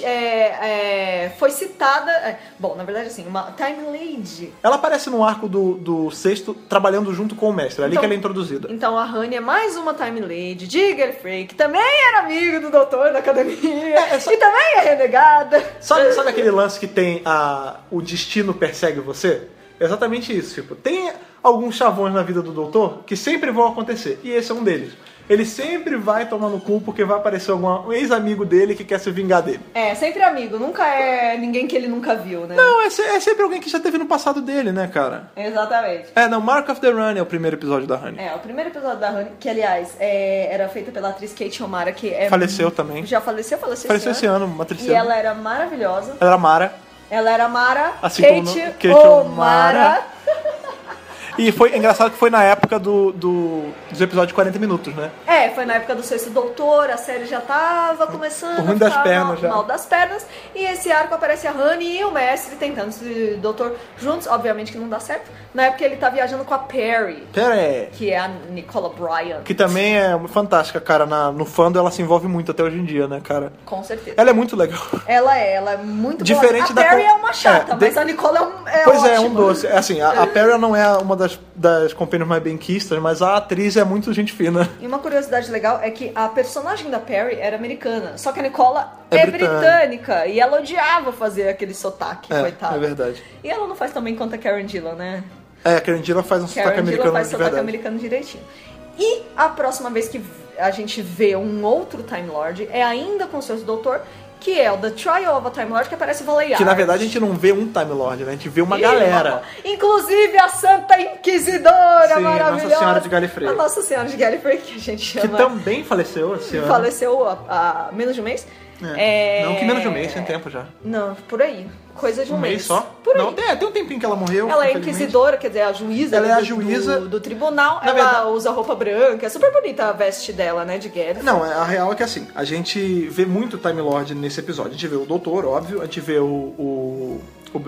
foi citada... Bom, na verdade, assim, uma Time Lady. Ela aparece no arco do sexto, trabalhando junto com o mestre. É ali que ela é introduzida. Então a Honey é mais uma Time Lady de Gallifrey, que também era amigo do doutor da academia, e também é renegada. Sabe aquele lance que tem o destino persegue você? É exatamente isso. Tipo, tem alguns chavões na vida do doutor que sempre vão acontecer. E esse é um deles. Ele sempre vai tomar no cu porque vai aparecer algum ex-amigo dele que quer se vingar dele. Sempre amigo. Nunca é ninguém que ele nunca viu, né? Não, é sempre alguém que já teve no passado dele, né, cara? Exatamente. Mark of the Run é o primeiro episódio da Honey. O primeiro episódio da Honey, que aliás era feita pela atriz Kate O'Mara, que faleceu também. Já faleceu esse ano, uma atriz. E ela era maravilhosa. Ela era Mara. Assim Kate O'Mara. E foi engraçado que foi na época dos episódios de 40 minutos, né? Foi na época do Sexto Doutor, a série já tava começando ruim das pernas, mal das pernas. E esse arco aparece a Honey e o mestre tentando esse doutor juntos. Obviamente que não dá certo. Na época ele tá viajando com a Perry. Que é a Nicola Bryant. Que também é fantástica, cara. No fandom ela se envolve muito até hoje em dia, né, cara? Com certeza. Ela é muito legal. Ela é muito diferente boa. A Perry é uma chata, mas a Nicola é pois ótima. É um doce. Assim, a Perry não é uma das companhias mais benquistas, mas a atriz é muito gente fina. E uma curiosidade legal é que a personagem da Perry era americana, só que a Nicola é britânica. E ela odiava fazer aquele sotaque, coitada. É verdade. E ela não faz tão bem quanto a Karen Gillan, né? A Karen Gillan faz um sotaque americano faz sotaque americano direitinho. E a próxima vez que a gente vê um outro Time Lord é ainda com o seu doutor, que é o The Trial of a Time Lord, que aparece o Valeyard. Que na verdade a gente não vê um Time Lord, né? A gente vê uma galera. Inclusive a Santa Inquisidora maravilhosa. Nossa Senhora de Gallifrey. A Nossa Senhora de Gallifrey, que a gente chama... Que também faleceu esse ano. Faleceu há menos de um mês. Não, que menos de um mês, tem tempo já. Não, por aí. Coisa de um mês. Só? Por aí. Não, tem um tempinho que ela morreu. Ela é inquisidora, quer dizer, a juíza. Ela é a juíza do tribunal. Ela usa roupa branca. É super bonita a veste dela, né, de Gallifrey. Não, a real é que assim, a gente vê muito Time Lord nesse episódio. A gente vê o doutor, óbvio. A gente vê o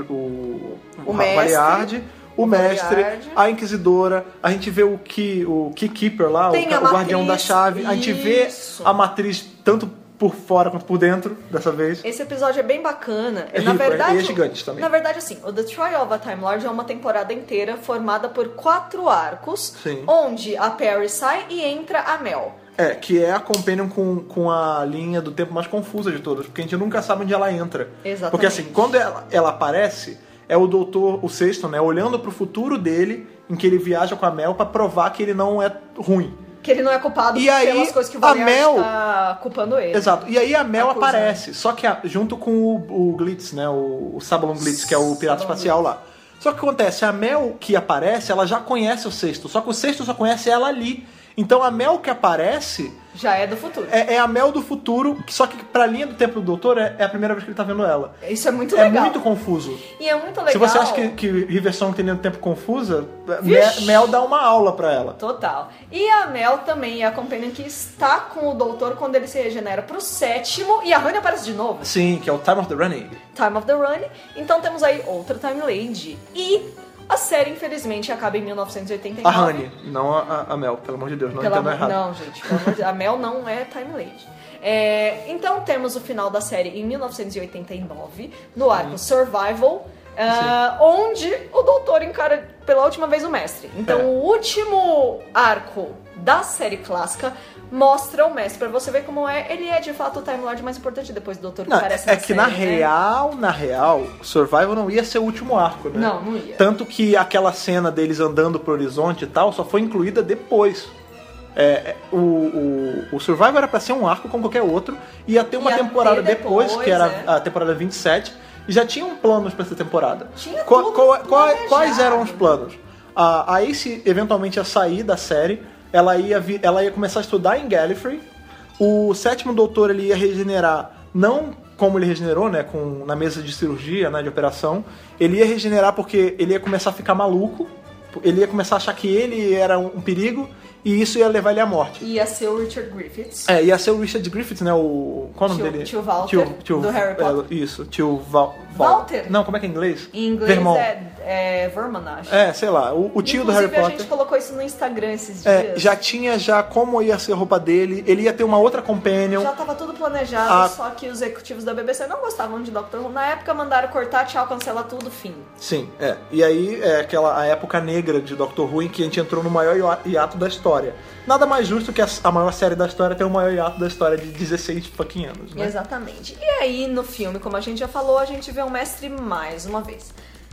Valeyard, o mestre, a Inquisidora, a gente vê o Keykeeper lá, o guardião da chave. A gente vê a matriz tanto por fora quanto por dentro, dessa vez. Esse episódio é bem bacana. Na verdade, e é gigante também. Na verdade, assim, o The Trial of a Time Lord é uma temporada inteira formada por 4 arcos, onde a Perry sai e entra a Mel. Que é a Companion com a linha do tempo mais confusa de todas, porque a gente nunca sabe onde ela entra. Exatamente. Porque assim, quando ela aparece, é o doutor, o Sexton, né, olhando pro futuro dele, em que ele viaja com a Mel pra provar que ele não é ruim. Que ele não é culpado pelas coisas que o Valerian está culpando ele. Exato. E aí a Mel aparece, só que junto com o Glitz, né? O Sabalon Glitz, que é o pirata espacial lá. Só que acontece, a Mel que aparece, ela já conhece o Sexto, só que o Sexto só conhece ela ali. Então a Mel que aparece... já é do futuro. É a Mel do futuro, só que pra linha do tempo do doutor é a primeira vez que ele tá vendo ela. Isso é muito legal. É muito confuso. E é muito legal. Se você acha que River Song tem linha do tempo confusa, Mel dá uma aula pra ela. Total. E a Mel também é a companion que está com o doutor quando ele se regenera pro 7º, e a Honey aparece de novo. Sim, que é o Time of the Running. Time of the Running. Então temos aí outra Time Lady. E... a série, infelizmente, acaba em 1989. A Honey, não a Mel, pelo amor de Deus, não entendo errado. Não, gente, pelo amor de Deus, a Mel não é Time Lady. Então temos o final da série em 1989, no arco Survival, onde o doutor encara pela última vez o mestre. Então o último arco da série clássica mostra o mestre, pra você ver como ele é de fato o Time Lord mais importante depois do doutor que aparece na série. É que na real, Survival não ia ser o último arco, né? Não ia. Tanto que aquela cena deles andando pro horizonte e tal, só foi incluída depois. O Survival era pra ser um arco como qualquer outro, ia ter uma temporada depois, que era a temporada 27, e já tinham planos pra essa temporada. Tinha Quais eram os planos? A Ace eventualmente ia sair da série, ela ia começar a estudar em Gallifrey, o 7º doutor ele ia regenerar, não como ele regenerou, né, na mesa de cirurgia, né, de operação, ele ia regenerar porque ele ia começar a ficar maluco, ele ia começar a achar que ele era um perigo, e isso ia levar ele à morte. Ia ser o Richard Griffiths. Ia ser o Richard Griffiths, né, qual é o nome dele? Tio Walter, do Harry Potter. Isso, tio Walter? Não, como é que é em inglês? Em inglês Vermont. É Vermont, acho. Sei lá, o tio do Harry Potter. Inclusive a gente colocou isso no Instagram esses dias. Já tinha como ia ser a roupa dele, ele ia ter uma outra companion. Já tava tudo planejado, só que os executivos da BBC não gostavam de Doctor Who. Na época mandaram cortar, tchau, cancelar tudo, fim. Sim, E aí a época negra de Doctor Who em que a gente entrou no maior hiato da história. Nada mais justo que a maior série da história ter o maior hiato da história de 16 fucking anos, né? Exatamente. E aí, no filme, como a gente já falou, a gente vê o mestre mais uma vez.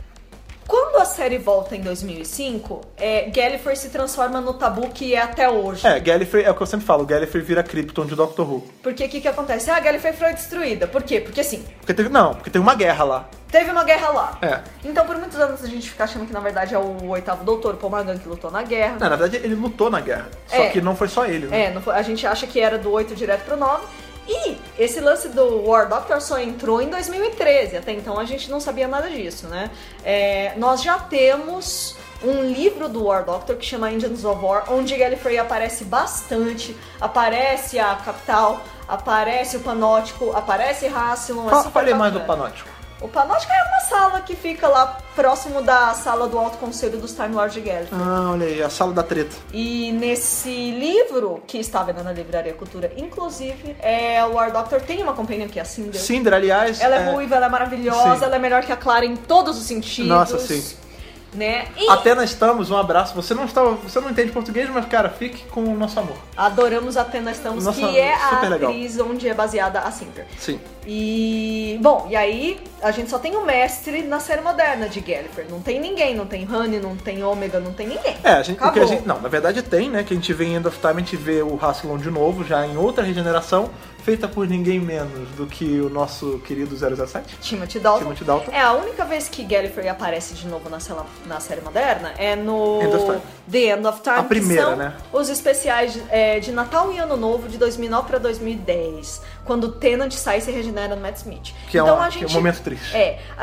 Quando a série volta em 2005, Gallifrey se transforma no tabu que é até hoje. Gallifrey, é o que eu sempre falo, Gallifrey vira Krypton de Doctor Who. Porque o que acontece? Gallifrey foi destruída. Por quê? Porque sim. Porque teve uma guerra lá. Teve uma guerra lá. Então, por muitos anos, a gente fica achando que, na verdade, é o 8º doutor, o Paul Morgan, que lutou na guerra. Não, na verdade, ele lutou na guerra. Só que não foi só ele, né? A gente acha que era do 8 direto pro 9. E esse lance do War Doctor só entrou em 2013. Até então, a gente não sabia nada disso, né? Nós já temos um livro do War Doctor que chama Engines of War, onde Gallifrey aparece bastante. Aparece a capital, aparece o Panótico, aparece Rassilon. Falei mais do Panótico. O Panótico é uma sala que fica lá próximo da sala do Alto Conselho dos Time Lords de Gallifrey. Olha aí, a sala da treta. E nesse livro, que está vendo na Livraria Cultura, inclusive, o War Doctor tem uma companion que é a Cinder. Cinder, aliás... Ela é ruiva, ela é maravilhosa, ela é melhor que a Clara em todos os sentidos. Nossa, sim. Né? Athena Estamos, um abraço. Você não entende português, mas, cara, fique com o nosso amor. Adoramos Athena Estamos, que é a atriz onde é baseada a Cinder. Sim. E aí a gente só tem o mestre na série moderna de Gallifrey. Não tem ninguém, não tem Honey, não tem Ômega, não tem ninguém. Não, na verdade tem, né? Que a gente vê em End of Time, a gente vê o Rassilon de novo, já em outra regeneração, feita por ninguém menos do que o nosso querido 017. Timothy Dalton. É a única vez que Gallifrey aparece de novo na série moderna é no The End of Time. A primeira, que são né? Os especiais de Natal e Ano Novo de 2009 pra 2010. Quando Tennant sai e se regenera no Matt Smith. Que é um momento triste.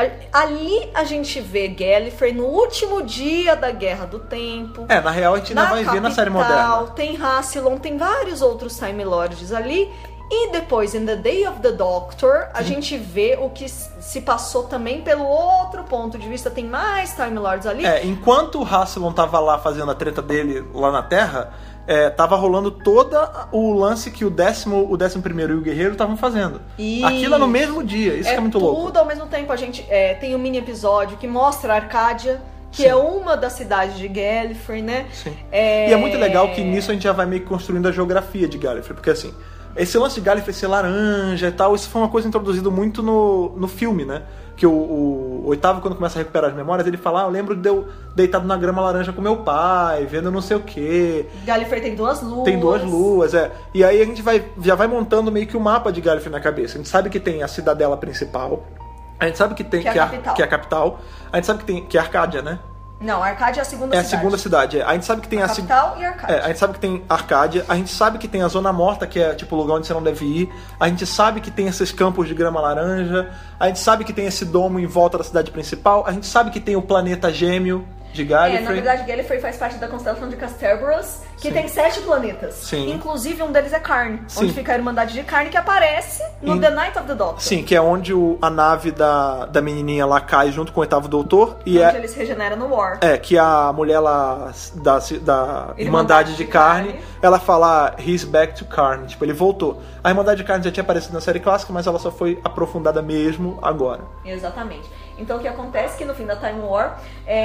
Ali a gente vê Gallifrey no último dia da Guerra do Tempo. Na real a gente ainda vai ver na série moderna. Tem Rassilon, tem vários outros Time Lords ali. E depois, in The Day of the Doctor, a gente vê o que se passou também pelo outro ponto de vista. Tem mais Time Lords ali. Enquanto o Rassilon tava lá fazendo a treta dele lá na Terra, tava rolando todo o lance que o 11º e o Guerreiro estavam fazendo. Aquilo é no mesmo dia, isso que é muito louco. Tudo ao mesmo tempo. A gente tem um mini episódio que mostra a Arcádia, que é uma das cidades de Gallifrey, né? Sim. E é muito legal que nisso a gente já vai meio que construindo a geografia de Gallifrey, porque assim... Esse lance de Gallifrey ser laranja e tal, isso foi uma coisa introduzida muito no filme, né? que o Oitavo, quando começa a recuperar as memórias, ele fala, eu lembro de eu deitado na grama laranja com meu pai, vendo não sei o quê. Gallifrey tem 2 luas. Tem 2 luas, E aí a gente já vai montando meio que o mapa de Gallifrey na cabeça. A gente sabe que tem a cidadela principal, a gente sabe que tem que é a capital, a gente sabe que é Arcádia, né? Não, Arcádia é a segunda cidade. É a segunda cidade. A gente sabe que tem a capital e Arcádia. A gente sabe que tem Arcádia, a gente sabe que tem a Zona Morta, que é tipo o lugar onde você não deve ir. A gente sabe que tem esses campos de grama laranja. A gente sabe que tem esse domo em volta da cidade principal. A gente sabe que tem o planeta gêmeo de Gallifrey. Na verdade, Gallifrey faz parte da constelação de Kasterboros, que tem 7 planetas. Sim. Inclusive, um deles é Karn, onde fica a Irmandade de Karn, que aparece no The Night of the Doctor. Sim, que é onde a nave da menininha lá cai junto com o Oitavo Doutor. E onde eles regeneram no War. Que a mulher lá da Irmandade de Karn, ela fala, he's back to Karn. Tipo, ele voltou. A Irmandade de Karn já tinha aparecido na série clássica, mas ela só foi aprofundada mesmo agora. Exatamente. Então o que acontece é que no fim da Time War,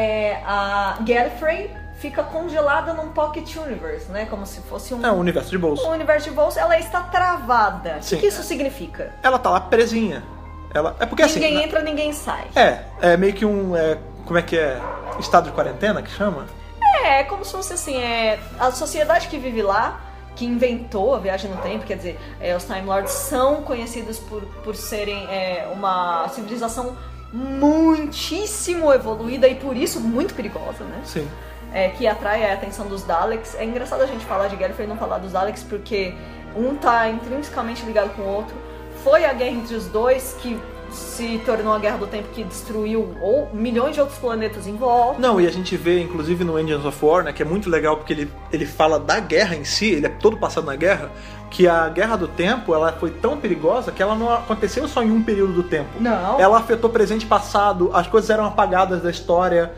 a Gallifrey fica congelada num Pocket Universe, né? Como se fosse um universo de bolso. Um universo de bolso, ela está travada. Sim. O que isso significa? Ela tá lá presinha. É porque ninguém entra, ninguém sai. É meio que como é que é? Estado de quarentena que chama? É como se fosse assim, a sociedade que vive lá, que inventou a viagem no tempo, quer dizer, os Time Lords são conhecidos por serem uma civilização muitíssimo evoluída e por isso muito perigosa, né? Sim. Que atrai a atenção dos Daleks. É engraçado a gente falar de Gallifrey e não falar dos Daleks, porque um tá intrinsecamente ligado com o outro. Foi a guerra entre os dois que se tornou a Guerra do Tempo, que destruiu milhões de outros planetas em volta. Não, e a gente vê, inclusive, no Engines of War, né, que é muito legal porque ele fala da guerra em si, ele é todo passado na guerra, que a Guerra do Tempo, ela foi tão perigosa que ela não aconteceu só em um período do tempo. Não. Ela afetou presente e passado, as coisas eram apagadas da história,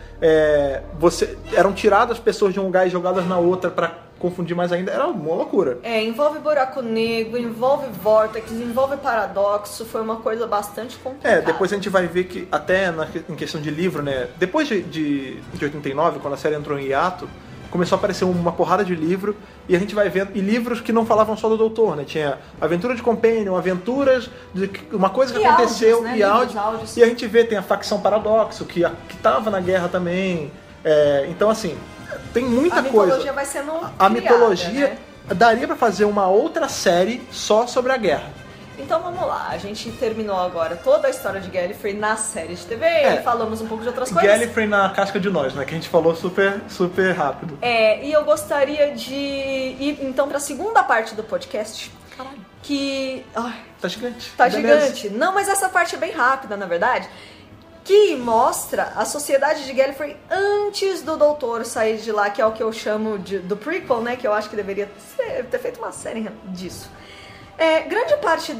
eram tiradas pessoas de um lugar e jogadas na outra pra confundir mais ainda, era uma loucura. Envolve buraco negro, envolve vórtex, envolve paradoxo, foi uma coisa bastante complicada. Depois a gente vai ver que, até em questão de livro, né, depois de 89, quando a série entrou em hiato, começou a aparecer uma porrada de livro, e a gente vai vendo, e livros que não falavam só do Doutor, né, tinha Aventura de Companion, aventuras de uma coisa que aconteceu, áudios, né? e áudios, e a gente vê, tem a facção Paradoxo, que tava na guerra também, então assim, tem muita coisa. A mitologia vai sendo A mitologia, né? Daria pra fazer uma outra série só sobre a guerra. Então vamos lá, a gente terminou agora toda a história de Gallifrey na série de TV e falamos um pouco de outras coisas. Gallifrey na casca de nós, né? Que a gente falou super, super rápido. E eu gostaria de ir então pra segunda parte do podcast. Caralho. Que... Tá gigante. Tá gigante. Não, mas essa parte é bem rápida, na verdade. Que mostra a sociedade de Gallifrey antes do Doutor sair de lá, que é o que eu chamo do prequel, né? Que eu acho que deveria ter feito uma série disso. Grande parte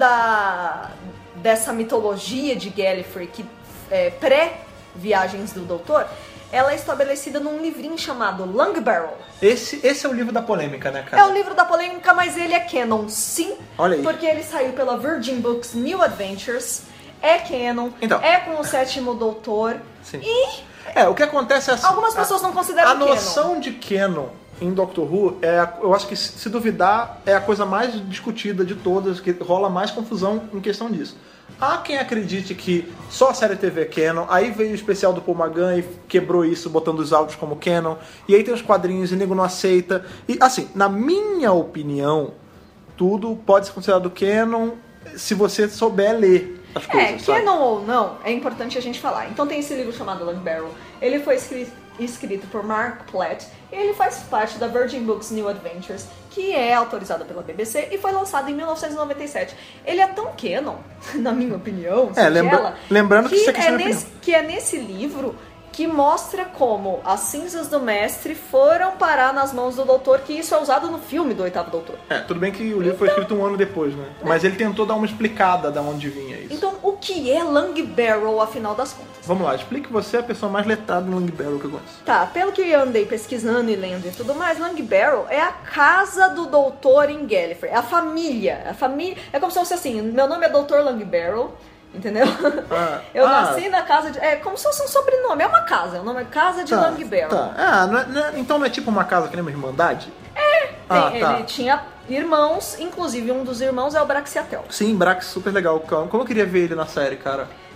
dessa mitologia de Gallifrey, que pré-viagens do Doutor, ela é estabelecida num livrinho chamado Long Barrel. Esse é o livro da polêmica, né, cara? É o livro da polêmica, mas ele é canon, sim. Olha aí. Porque ele saiu pela Virgin Books New Adventures. É canon, então, com o 7º Doutor. Sim. E... o que acontece é assim... Algumas pessoas não consideram canon. A noção de canon em Doctor Who, eu acho que, se duvidar, é a coisa mais discutida de todas, que rola mais confusão em questão disso. Há quem acredite que só a série TV é canon, aí veio o especial do Paul McGann e quebrou isso, botando os áudios como canon, e aí tem os quadrinhos e o nego não aceita. E, assim, na minha opinião, tudo pode ser considerado canon se você souber ler as coisas, canon ou não, é importante a gente falar. Então tem esse livro chamado Long Barrel, ele foi escrito por Mark Platt, e ele faz parte da Virgin Books New Adventures, que é autorizada pela BBC e foi lançado em 1997. Ele é tão canon, na minha opinião, lembrando que é nesse livro que mostra como as cinzas do mestre foram parar nas mãos do Doutor, que isso é usado no filme do 8º Doutor. Tudo bem que o livro foi escrito um ano depois, né? Mas ele tentou dar uma explicada de onde vinha isso. Então, o que é Long Barrel, afinal das contas? Vamos lá, explique você, a pessoa mais letrada no Long Barrel que eu conheço. Tá, pelo que eu andei pesquisando e lendo e tudo mais, Long Barrel é a casa do Doutor em Gallifrey. A família. É como se fosse assim, meu nome é Doutor Long Barrel, entendeu? Eu nasci na casa de... É como se fosse um sobrenome, é uma casa. O nome é Casa de Long Barrel. Tá. Então não é tipo uma casa que nem uma irmandade? Ele tinha irmãos, inclusive um dos irmãos é o Braxiatel. Sim, Brax, super legal. Como eu queria ver ele na série, cara.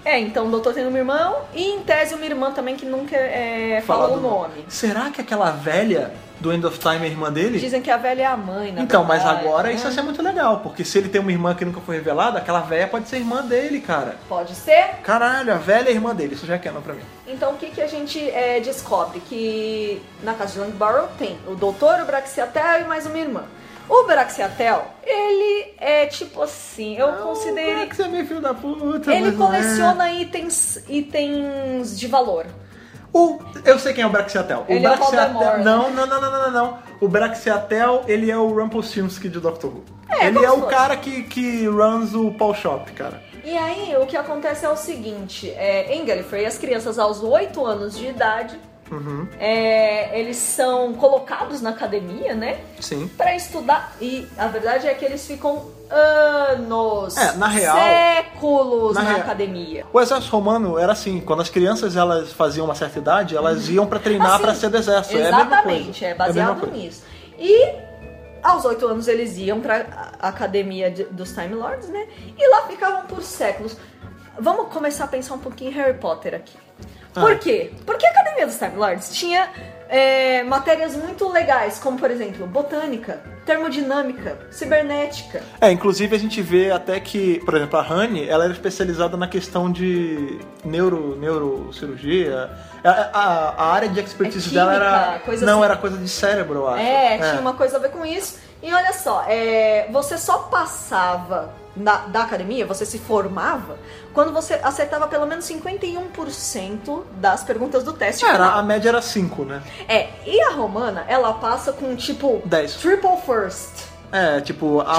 Então o doutor tem uma irmã e em tese uma irmã também que nunca falou o nome. Será que aquela velha do End of Time é irmã dele? Dizem que a velha é a mãe, Então, mas agora isso vai ser muito legal, porque se ele tem uma irmã que nunca foi revelada, aquela velha pode ser irmã dele, cara. Pode ser? Caralho, a velha é irmã dele, isso já é canon pra mim. Então o que a gente descobre? Que na casa de Longbarrow tem o doutor, o Braxiatel e mais uma irmã. O Braxiatel, ele é tipo assim, eu considero... O Brax é meio filho da puta, ele coleciona itens de valor. Eu sei quem é o Braxiatel. Ele é o Voldemort. Não. O Braxiatel, ele é o Rumpelstiltskin de Doctor Who. Ele é o cara que runs o Pawn Shop, cara. E aí, o que acontece é o seguinte, em Gallifrey, as crianças aos 8 anos de idade, eles são colocados na academia, né? Sim. Pra estudar. E a verdade é que eles ficam anos, na real, séculos na academia. O exército romano era assim, quando as crianças elas faziam uma certa idade, elas iam pra treinar pra ser do exército. Exatamente, baseado nisso. E aos 8 anos eles iam pra academia dos Time Lords, né? E lá ficavam por séculos. Vamos começar a pensar um pouquinho em Harry Potter aqui. Por quê? Porque a Academia dos Time Lords tinha matérias muito legais, como, por exemplo, botânica, termodinâmica, cibernética. Inclusive a gente vê até que, por exemplo, a Honey, ela era especializada na questão de neurocirurgia. A área de expertise química, dela era... era coisa de cérebro, eu acho. Tinha uma coisa a ver com isso. E olha só, você só passava da academia, você se formava quando você acertava pelo menos 51% das perguntas do teste final. A média era 5, né? E a romana, ela passa com tipo 10. Triple first. Tipo A++.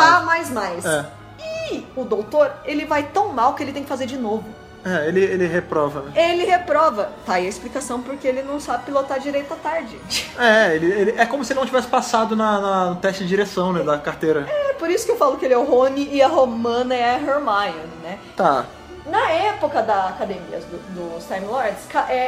E o doutor, ele vai tão mal que ele tem que fazer de novo. Ele reprova, né? Ele reprova. Tá aí a explicação porque ele não sabe pilotar direito à tarde. Ele é como se ele não tivesse passado no teste de direção, né, da carteira. Por isso que eu falo que ele é o Rony e a Romana é a Hermione, né? Tá. Na época da academia dos Time Lords,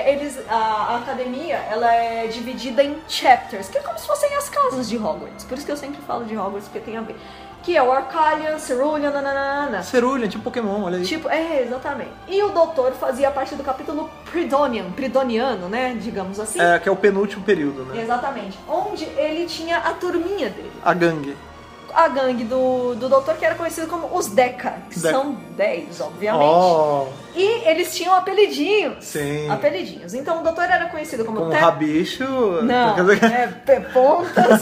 a academia ela é dividida em chapters, que é como se fossem as casas de Hogwarts. Por isso que eu sempre falo de Hogwarts, porque tem a ver. Que é o Arcalian, Cerulean, nananana. Cerulean, tipo Pokémon, olha aí. Exatamente. E o doutor fazia parte do capítulo Pridoniano, né, digamos assim. Que é o penúltimo período, né? Exatamente. Onde ele tinha a turminha dele. A gangue. A gangue do doutor, que era conhecido como os Deca, que são 10, obviamente. E eles tinham apelidinhos. Sim. Apelidinhos. Então o doutor era conhecido como Rabicho. Não, Pontas.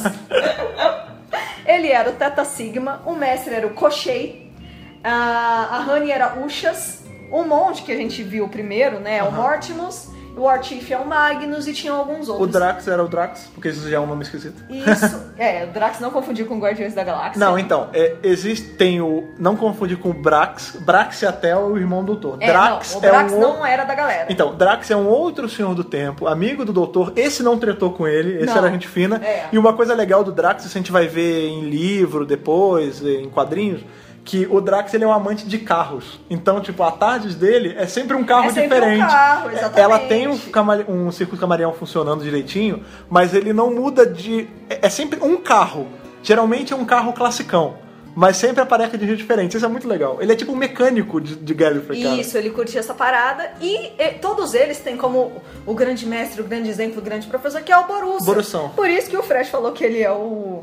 Ele era o Theta Sigma, o mestre era o Koshei, a Honey era Ushas, o monge que a gente viu primeiro, né, o Mortimus, o Artif é o Magnus e tinham alguns outros. O Drax era o Drax, porque isso já é um nome esquisito. Isso, o Drax não confundir com Guardiões da Galáxia. Não, então, tem o... Não confundir com o Braxiatel e o irmão do doutor. O Drax não era da galera. Então, Drax é um outro senhor do tempo, amigo do doutor. Esse não tretou com ele, esse era gente fina. E uma coisa legal do Drax, isso a gente vai ver em livro depois, em quadrinhos, que o Drax ele é um amante de carros. Então, tipo, a tardes dele é sempre um carro diferente. Um carro, exatamente. Ela tem um circuito camaleão funcionando direitinho, mas ele não muda de... É sempre um carro. Geralmente é um carro classicão, mas sempre aparece de jeito diferente. Isso é muito legal. Ele é tipo um mecânico de Gallifrey, cara. Isso, ele curtia essa parada. E todos eles têm como o grande mestre, o grande exemplo, o grande professor, que é o Borussa. Borussão. Por isso que o Fresh falou que ele é o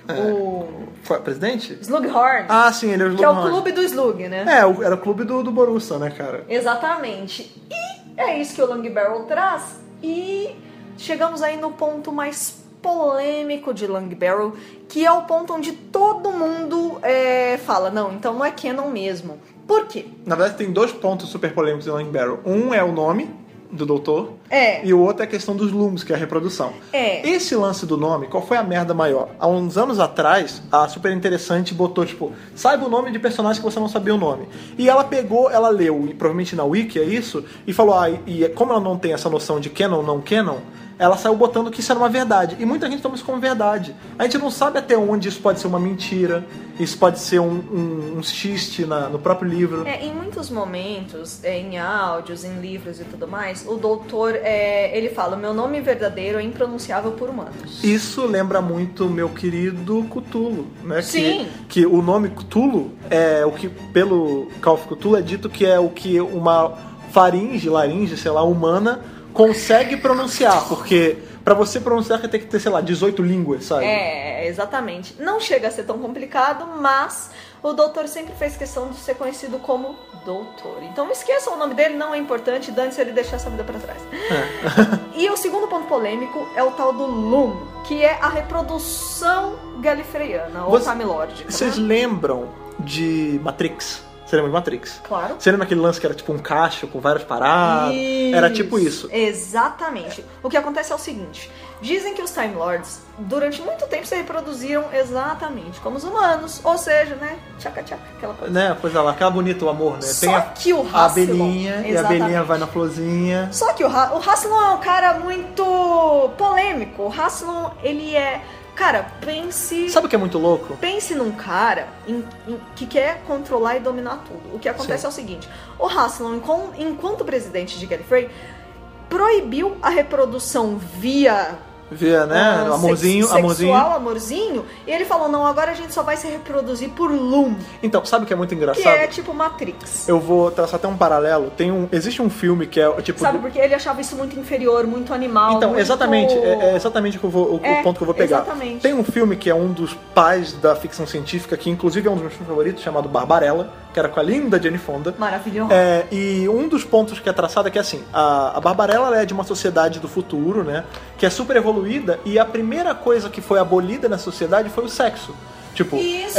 presidente? Slughorn. Sim, ele é o Slughorn. Que é o clube do Slug, né? Era o clube do Borussa, né, cara? Exatamente. E é isso que o Longbarrow traz. E chegamos aí no ponto mais polêmico de Longbarrow, que é o ponto onde todo mundo fala, então não é canon mesmo. Por quê? Na verdade tem 2 pontos super polêmicos de Longbarrow. Um é o nome do doutor, e o outro é a questão dos Looms, que é a reprodução. Esse lance do nome, qual foi a merda maior? Há uns anos atrás, a Super Interessante botou, tipo, saiba o nome de personagem que você não sabia o nome. E ela leu, e provavelmente na Wiki é isso, e falou, e como ela não tem essa noção de canon, não canon, ela saiu botando que isso era uma verdade. E muita gente toma isso como verdade. A gente não sabe até onde isso pode ser uma mentira, isso pode ser um xiste no próprio livro. Em muitos momentos, em áudios, em livros e tudo mais, o doutor, ele fala, meu nome verdadeiro é impronunciável por humanos. Isso lembra muito meu querido Cthulhu, né? Sim. Que o nome Cthulhu é o que, pelo Call of Cthulhu, é dito que é o que uma laringe, sei lá, humana consegue pronunciar, porque pra você pronunciar você tem que ter, sei lá, 18 línguas, sabe? Exatamente. Não chega a ser tão complicado, mas o doutor sempre fez questão de ser conhecido como doutor. Então esqueçam o nome dele, não é importante, dane-se ele deixar essa vida pra trás. E o segundo ponto polêmico é o tal do Loom, que é a reprodução galifreyana, ou Time Lord. Vocês lembram de Matrix? Você lembra de Matrix? Claro. Você lembra aquele lance que era tipo um caixa com várias paradas? Isso. Era tipo isso. Exatamente. O que acontece é o seguinte. Dizem que os Time Lords, durante muito tempo, se reproduziram exatamente como os humanos. Ou seja, né? Tchaca-tchaca, aquela coisa. Né? Pois é lá, aquela bonita o amor, né? Só tem que o Rassilon... A abelhinha, exatamente. E a abelhinha vai na florzinha. Só que o Rassilon é um cara muito polêmico. O Rassilon, ele é... Cara, pense... Sabe o que é muito louco? Pense num cara que quer controlar e dominar tudo. O que acontece é o seguinte. O Rassilon, enquanto presidente de Gallifrey, proibiu a reprodução via, né? Amorzinho. Amorzinho. E ele falou, não, agora a gente só vai se reproduzir por Loom. Então, sabe o que é muito engraçado? Que é tipo Matrix. Eu vou traçar até um paralelo. Existe um filme que é tipo... Sabe, porque ele achava isso muito inferior, muito animal. Então, muito... exatamente. É exatamente o ponto que eu vou pegar. Exatamente. Tem um filme que é um dos pais da ficção científica, que inclusive é um dos meus filmes favoritos, chamado Barbarella, que era com a linda Jane Fonda. Maravilhoso. E um dos pontos que é traçado é que, assim, a Barbarella ela é de uma sociedade do futuro, né? Que é super evoluída, e a primeira coisa que foi abolida na sociedade foi o sexo. Tipo, isso.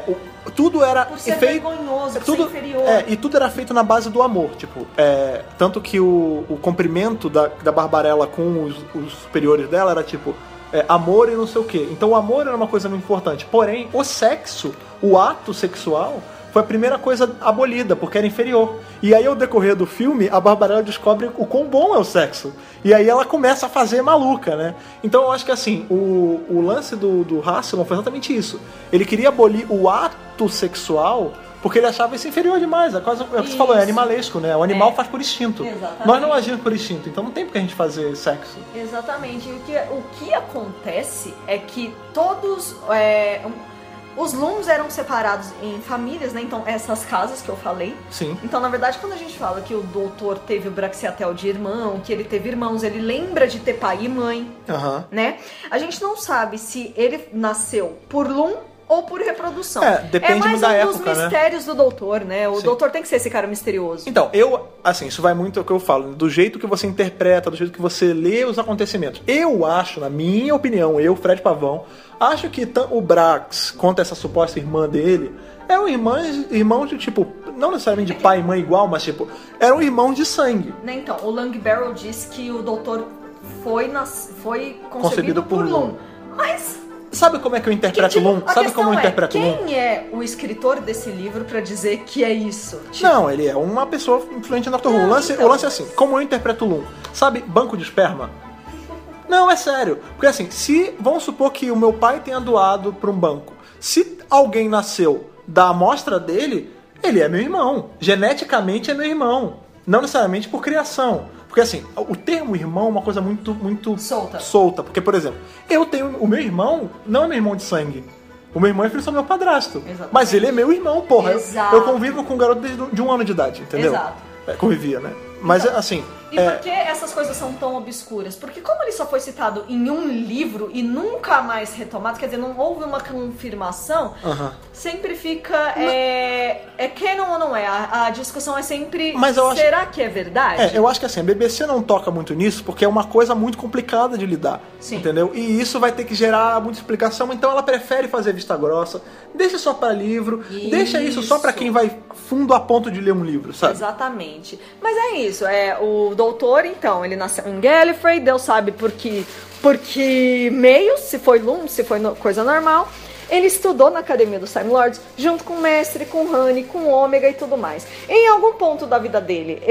Tudo era por ser feito, vergonhoso, por tudo, ser inferior. E tudo era feito na base do amor. Tipo, tanto que o comprimento da Barbarella com os superiores dela era tipo amor e não sei o quê. Então o amor era uma coisa muito importante. Porém, o sexo, o ato sexual, foi a primeira coisa abolida, porque era inferior. E aí, ao decorrer do filme, a Barbarella descobre o quão bom é o sexo. E aí ela começa a fazer maluca, né? Então eu acho que, assim, o lance do Rassilon foi exatamente isso. Ele queria abolir o ato sexual porque ele achava isso inferior demais. É quase o que você falou, é animalesco, né? O animal faz por instinto. Exatamente. Nós não agimos por instinto, então não tem por que a gente fazer sexo. Exatamente. O que acontece é que todos... os Looms eram separados em famílias, né? Então, essas casas que eu falei. Sim. Então, na verdade, quando a gente fala que o doutor teve o Braxiatel de irmão, que ele teve irmãos, ele lembra de ter pai e mãe, né? A gente não sabe se ele nasceu por Loom ou por reprodução. Depende mais da um época, dos mistérios do doutor, né? O Sim. doutor tem que ser esse cara misterioso. Então, isso vai muito ao que eu falo, do jeito que você interpreta, do jeito que você lê os acontecimentos. Eu acho, na minha opinião, Fred Pavão, acho que o Brax, contra essa suposta irmã dele, eram irmãos de, tipo, não necessariamente de pai e mãe igual, mas, tipo, eram irmãos de sangue. Né, então, o Lang Barrow diz que o doutor foi concebido por Loom. Mas... Sabe como é que eu interpreto Loom? Sabe como eu interpreto Loom? Quem é o escritor desse livro pra dizer que é isso? Tipo... Não, ele é uma pessoa influente na Doctor Who. O lance é assim, como eu interpreto Loom? Sabe, banco de esperma? Não, é sério. Porque assim, vamos supor que o meu pai tenha doado pra um banco. Se alguém nasceu da amostra dele, ele é meu irmão. Geneticamente é meu irmão. Não necessariamente por criação. Porque assim, o termo irmão é uma coisa muito solta. Porque, por exemplo, eu tenho... O meu irmão não é meu irmão de sangue. O meu irmão é filho do meu padrasto. Exatamente. Mas ele é meu irmão, porra. Exato. Eu convivo com um garoto desde 1 ano de idade, entendeu? Exato. Convivia, né? Mas então, assim... E por que essas coisas são tão obscuras? Porque como ele só foi citado em um livro e nunca mais retomado, quer dizer, não houve uma confirmação, sempre fica... É canon ou não é? A discussão é sempre... Será que é verdade? Eu acho que assim, a BBC não toca muito nisso porque é uma coisa muito complicada de lidar. Sim. Entendeu? E isso vai ter que gerar muita explicação, então ela prefere fazer vista grossa, deixa só para livro, deixa isso só para quem vai fundo a ponto de ler um livro, sabe? Exatamente. Mas é isso, o doutor, então, ele nasceu em Gallifrey, Deus sabe por que meio, se foi Loom, se foi coisa normal. Ele estudou na Academia dos Time Lords, junto com o mestre, com o Honey, com o Ômega e tudo mais. Em algum ponto da vida dele, ele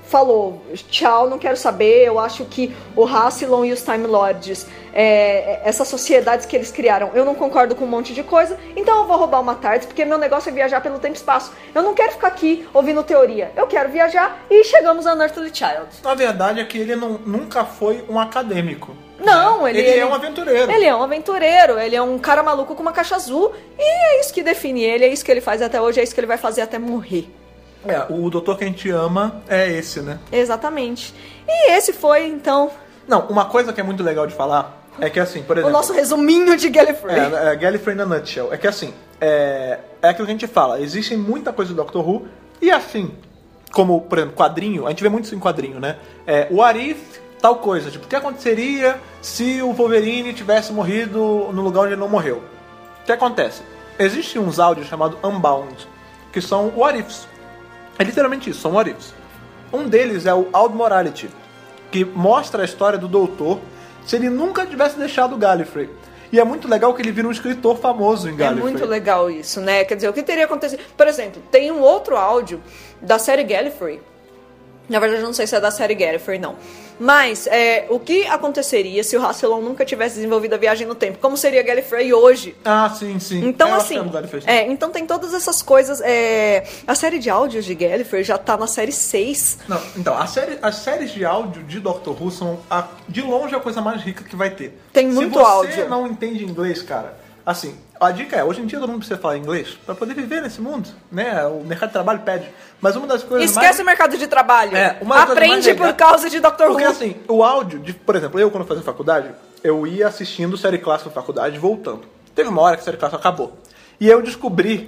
falou, tchau, não quero saber, eu acho que o Rassilon e os Time Lords, essas sociedades que eles criaram, eu não concordo com um monte de coisa, então eu vou roubar uma tarde, porque meu negócio é viajar pelo tempo e espaço. Eu não quero ficar aqui ouvindo teoria, eu quero viajar e chegamos a Unearthly Child. A verdade é que ele nunca foi um acadêmico. Não, né? Ele é um aventureiro. Ele é um aventureiro, ele é um cara maluco com uma caixa azul, e é isso que define ele, é isso que ele faz até hoje, é isso que ele vai fazer até morrer. O doutor que a gente ama é esse, né? Exatamente. E esse foi, então... Não, uma coisa que é muito legal de falar é que, assim, por exemplo... O nosso resuminho de Gallifrey. Gallifrey na nutshell. É que, assim, é aquilo que a gente fala. Existe muita coisa do Doctor Who, e assim, como, por exemplo, quadrinho, a gente vê muito isso em quadrinho, né? O What If, tal coisa. Tipo, o que aconteceria se o Wolverine tivesse morrido no lugar onde ele não morreu? O que acontece? Existem uns áudios chamados Unbound, que são What Ifs. É literalmente isso, são what ifs. Um deles é o Aud Morality, que mostra a história do doutor se ele nunca tivesse deixado o Gallifrey. E é muito legal que ele vira um escritor famoso em Gallifrey. É muito legal isso, né? Quer dizer, o que teria acontecido... Por exemplo, tem um outro áudio da série Gallifrey. Na verdade, eu não sei se é da série Gallifrey, não. Mas, o que aconteceria se o Rassilon nunca tivesse desenvolvido a viagem no tempo? Como seria Gallifrey hoje? Ah, sim, sim. Então, assim... então tem todas essas coisas... a série de áudios de Gallifrey já tá na série 6. Não, então, as séries de áudio de Doctor Who são, de longe, a coisa mais rica que vai ter. Tem muito áudio. Se você não entende inglês, cara, assim... A dica hoje em dia todo mundo precisa falar inglês para poder viver nesse mundo, né? O mercado de trabalho pede. Mas uma das coisas Esquece o mercado de trabalho. Aprende por causa de Doctor Who. Porque assim, o áudio, por exemplo, eu quando fazia faculdade, eu ia assistindo série clássica na faculdade voltando. Teve uma hora que a série clássica acabou. E eu descobri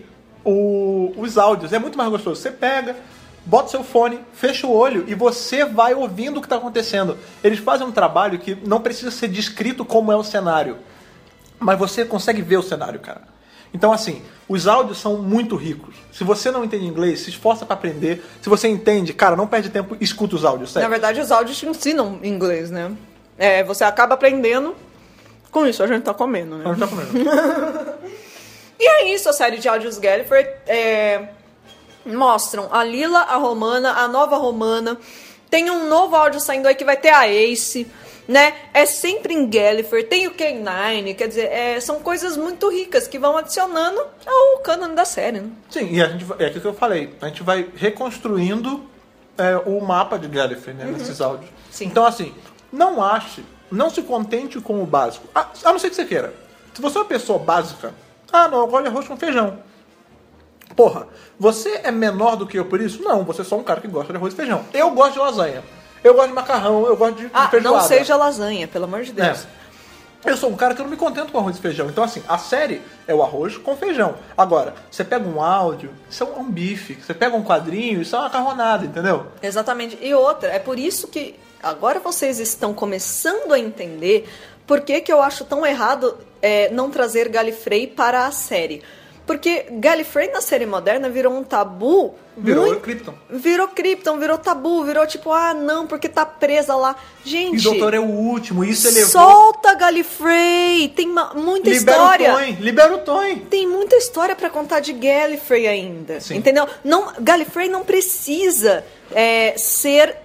os áudios. É muito mais gostoso. Você pega, bota seu fone, fecha o olho e você vai ouvindo o que está acontecendo. Eles fazem um trabalho que não precisa ser descrito como é o cenário. Mas você consegue ver o cenário, cara. Então, assim, os áudios são muito ricos. Se você não entende inglês, se esforça pra aprender. Se você entende, cara, não perde tempo, escuta os áudios, sério. Na verdade, os áudios te ensinam inglês, né? Você acaba aprendendo. Com isso, a gente tá comendo, né? A gente tá comendo. E é isso, a série de áudios Gallifrey. Mostram a Lila, a Romana, a nova Romana. Tem um novo áudio saindo aí que vai ter a Ace... Né? É sempre em Gallifrey, tem o K9, quer dizer, são coisas muito ricas que vão adicionando ao cânone da série, né? Sim, e é aquilo que eu falei, a gente vai reconstruindo o mapa de Gallifrey, né, nesses áudios. Sim. Então, assim, não se contente com o básico, a não ser que você queira. Se você é uma pessoa básica, não, eu gosto de arroz com feijão. Porra, você é menor do que eu por isso? Não, você é só um cara que gosta de arroz e feijão. Eu gosto de lasanha. Eu gosto de macarrão, eu gosto de feijoada. Não seja lasanha, pelo amor de Deus. Eu sou um cara que eu não me contento com arroz e feijão. Então, assim, a série é o arroz com feijão. Agora, você pega um áudio, isso é um bife. Você pega um quadrinho, isso é uma macarronada, entendeu? Exatamente. E outra, é por isso que agora vocês estão começando a entender por que eu acho tão errado não trazer Gallifrey para a série. Porque Gallifrey na série moderna virou um tabu. Virou Krypton. Virou Krypton, virou tabu, virou tipo, não, porque tá presa lá. Gente... E o doutor é o último, isso elevou... Solta Gallifrey! Tem muita história. Libera o Tony. Tem muita história pra contar de Gallifrey ainda. Sim. Entendeu? Gallifrey não precisa ser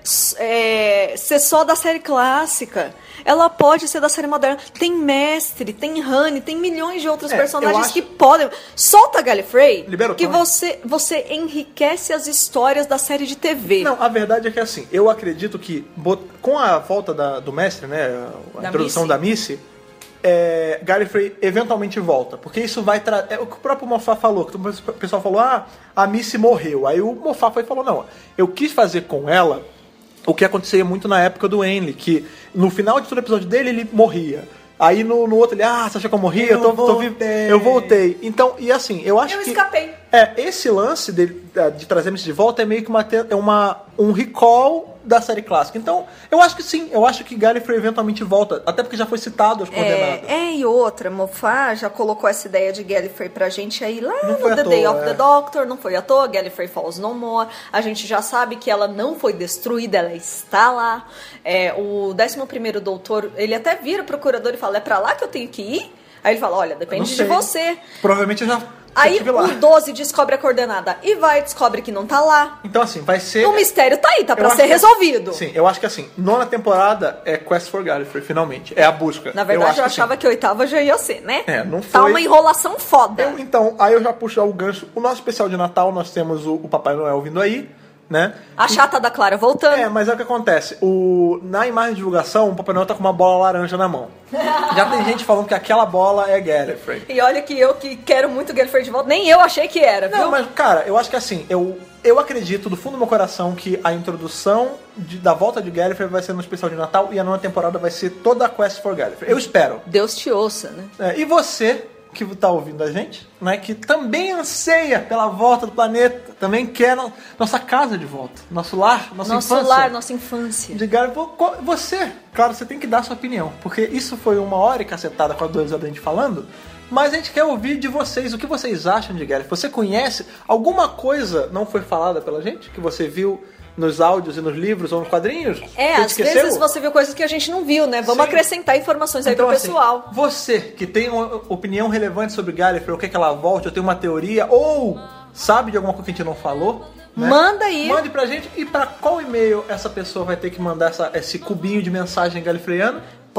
só da série clássica. Ela pode ser da série moderna. Tem Mestre, tem Honey, tem milhões de outros personagens que podem... Solta Gallifrey, que você enriquece as histórias da série de TV. Não, a verdade é que assim, eu acredito que com a volta do Mestre, né, a introdução da Missy, Gallifrey eventualmente volta. Porque isso vai trazer... o que o próprio Moffat falou, que o pessoal falou, a Missy morreu. Aí o Moffat falou, não, eu quis fazer com ela o que acontecia muito na época do Henley, que no final de todo episódio dele, ele morria. Aí no outro ele, você achou que eu morri? Eu voltei. Então, e assim, eu acho que... Eu escapei. Esse lance de trazer a Missy de volta é meio que um recall da série clássica. Então, eu acho que sim, eu acho que Gallifrey eventualmente volta, até porque já foi citado as coordenadas. E outra, Moffat já colocou essa ideia de Gallifrey pra gente aí lá no The Day of the Doctor, não foi à toa, Gallifrey Falls No More, a gente já sabe que ela não foi destruída, ela está lá. O 11º Doutor, ele até vira pro curador e fala, é pra lá que eu tenho que ir? Aí ele fala, olha, depende de você. Provavelmente já Aí o 12 descobre a coordenada e descobre que não tá lá. Então, assim, vai ser... O mistério tá aí, tá pra ser resolvido. Sim, eu acho que assim, 9ª temporada é Quest for Gallifrey, finalmente. É a busca. Na verdade, eu achava que 8ª já ia ser, né? Não foi. Tá uma enrolação foda. Então, aí eu já puxo o gancho. O nosso especial de Natal, nós temos o Papai Noel vindo aí, né? A chata da Clara voltando. Mas é o que acontece. Na imagem de divulgação, o Papai Noel tá com uma bola laranja na mão. Já tem gente falando que aquela bola é Gallifrey. E olha que eu que quero muito Gallifrey de volta, nem eu achei que era, viu? Não, mas, cara, eu acho que assim, eu acredito do fundo do meu coração que a introdução da volta de Gallifrey vai ser no especial de Natal e a 9ª temporada vai ser toda a Quest for Gallifrey. Eu espero. Deus te ouça, né? E você, que tá ouvindo a gente, né, que também anseia pela volta do planeta, também quer nossa casa de volta, nosso lar, nossa infância. Nossa infância. Você, claro, você tem que dar sua opinião, porque isso foi 1 hora e cacetada com as 2 horas da gente falando, mas a gente quer ouvir de vocês, o que vocês acham de Gallifrey. Você conhece? Alguma coisa não foi falada pela gente, que você viu nos áudios e nos livros ou nos quadrinhos? Às vezes você viu coisas que a gente não viu, né? Vamos acrescentar informações aí pro pessoal. Assim, você que tem uma opinião relevante sobre Gallifrey, ou quer que ela volte, ou tem uma teoria, ou sabe de alguma coisa que a gente não falou, né? Manda aí. Mande pra gente. E pra qual e-mail essa pessoa vai ter que mandar esse cubinho de mensagem galifreyana?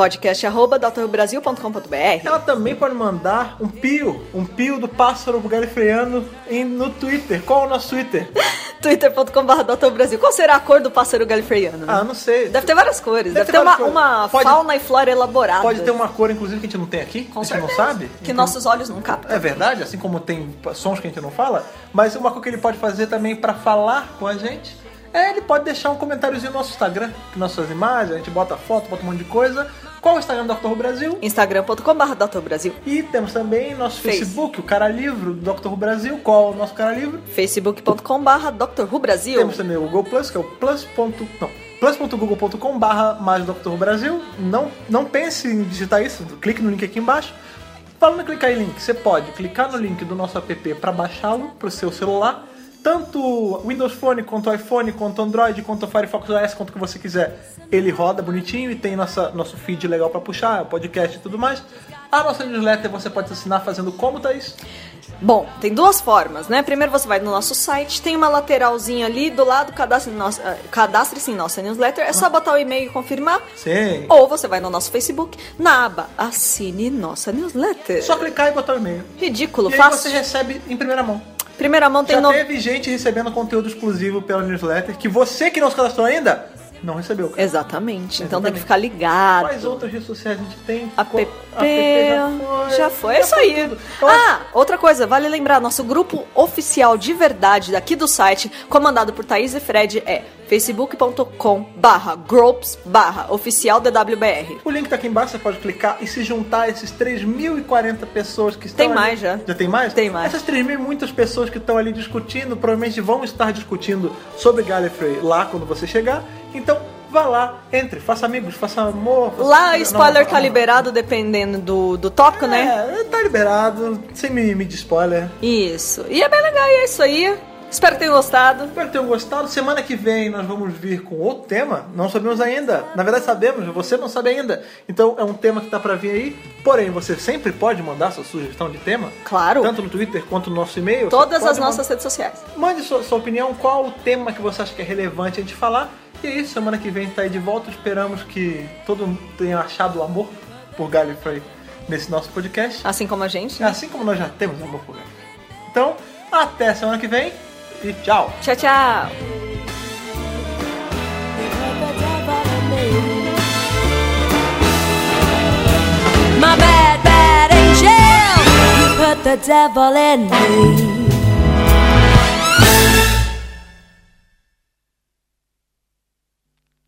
podcast@drbrasil.com.br. Ela também pode mandar um pio do pássaro galifreyano no Twitter. Qual é o nosso Twitter? twitter.com/drbrasil. Qual será a cor do pássaro galifreyano? Né? Não sei. Deve ter várias cores. Deve ter uma fauna e flora elaborada. Pode ter uma cor, inclusive, que a gente não tem aqui. Com certeza. Não sabe. Que então, nossos olhos não captam. É verdade, assim como tem sons que a gente não fala. Mas uma coisa que ele pode fazer também pra falar com a gente ele pode deixar um comentáriozinho no nosso Instagram, nossas imagens, a gente bota foto, bota um monte de coisa. Qual é o Instagram do Dr. Who Brasil? Instagram.com/Dr. Who Brasil. E temos também nosso Facebook, o Cara Livro do Dr. Who Brasil. Qual é o nosso Cara Livro? Facebook.com/Dr. Who Brasil. Temos também o Google Plus, que é o plus.google.com/mais Dr. Who Brasil. Não pense em digitar isso, clique no link aqui embaixo. Falando em clicar em link, você pode clicar no link do nosso app para baixá-lo para o seu celular. Tanto Windows Phone, quanto iPhone, quanto Android, quanto Firefox OS, quanto o que você quiser. Ele roda bonitinho e tem nosso feed legal para puxar, podcast e tudo mais. A nossa newsletter você pode assinar fazendo como, Thaís? Bom, tem 2 formas, né? Primeiro você vai no nosso site, tem uma lateralzinha ali do lado, cadastre-se em nossa newsletter. É só botar o e-mail e confirmar. Sim. Ou você vai no nosso Facebook, na aba Assine Nossa Newsletter. Só clicar e botar o e-mail. Ridículo, fácil. E aí você recebe em primeira mão. Primeira mão tem... Já teve gente recebendo conteúdo exclusivo pela newsletter que você que não se cadastrou ainda não recebeu. Exatamente. Então tem que ficar ligado. Quais outras redes sociais a gente tem? App já foi. É isso aí. Então, outra coisa, vale lembrar, nosso grupo oficial de verdade daqui do site, comandado por Thaís e Fred, é facebook.com/groups/oficialdwbr. O link tá aqui embaixo, você pode clicar e se juntar a esses 3.040 pessoas que estão ali. Tem mais já. Já tem mais? Tem mais. Essas 3.000 muitas pessoas que estão ali discutindo, provavelmente vão estar discutindo sobre Gallifrey lá quando você chegar. Então, vá lá, entre, faça amigos, faça amor. Lá, spoiler tá liberado dependendo do tópico, né? Tá liberado, sem me de spoiler. Isso. E é bem legal, e é isso aí. Espero que tenham gostado. Espero que tenham gostado. Semana que vem nós vamos vir com outro tema. Não sabemos ainda. Na verdade sabemos, você não sabe ainda. Então é um tema que tá pra vir aí. Porém, você sempre pode mandar sua sugestão de tema. Claro. Tanto no Twitter quanto no nosso e-mail. Todas as nossas redes sociais. Mande sua opinião. Qual o tema que você acha que é relevante a gente falar. E é isso. Semana que vem tá aí de volta. Esperamos que todo mundo tenha achado o amor por Gallifrey nesse nosso podcast. Assim como a gente. Né? Assim como nós já temos amor por Gallifrey. Então, até semana que vem. E tchau. Tchau, tchau. My bad, bad angel, you put the devil in me.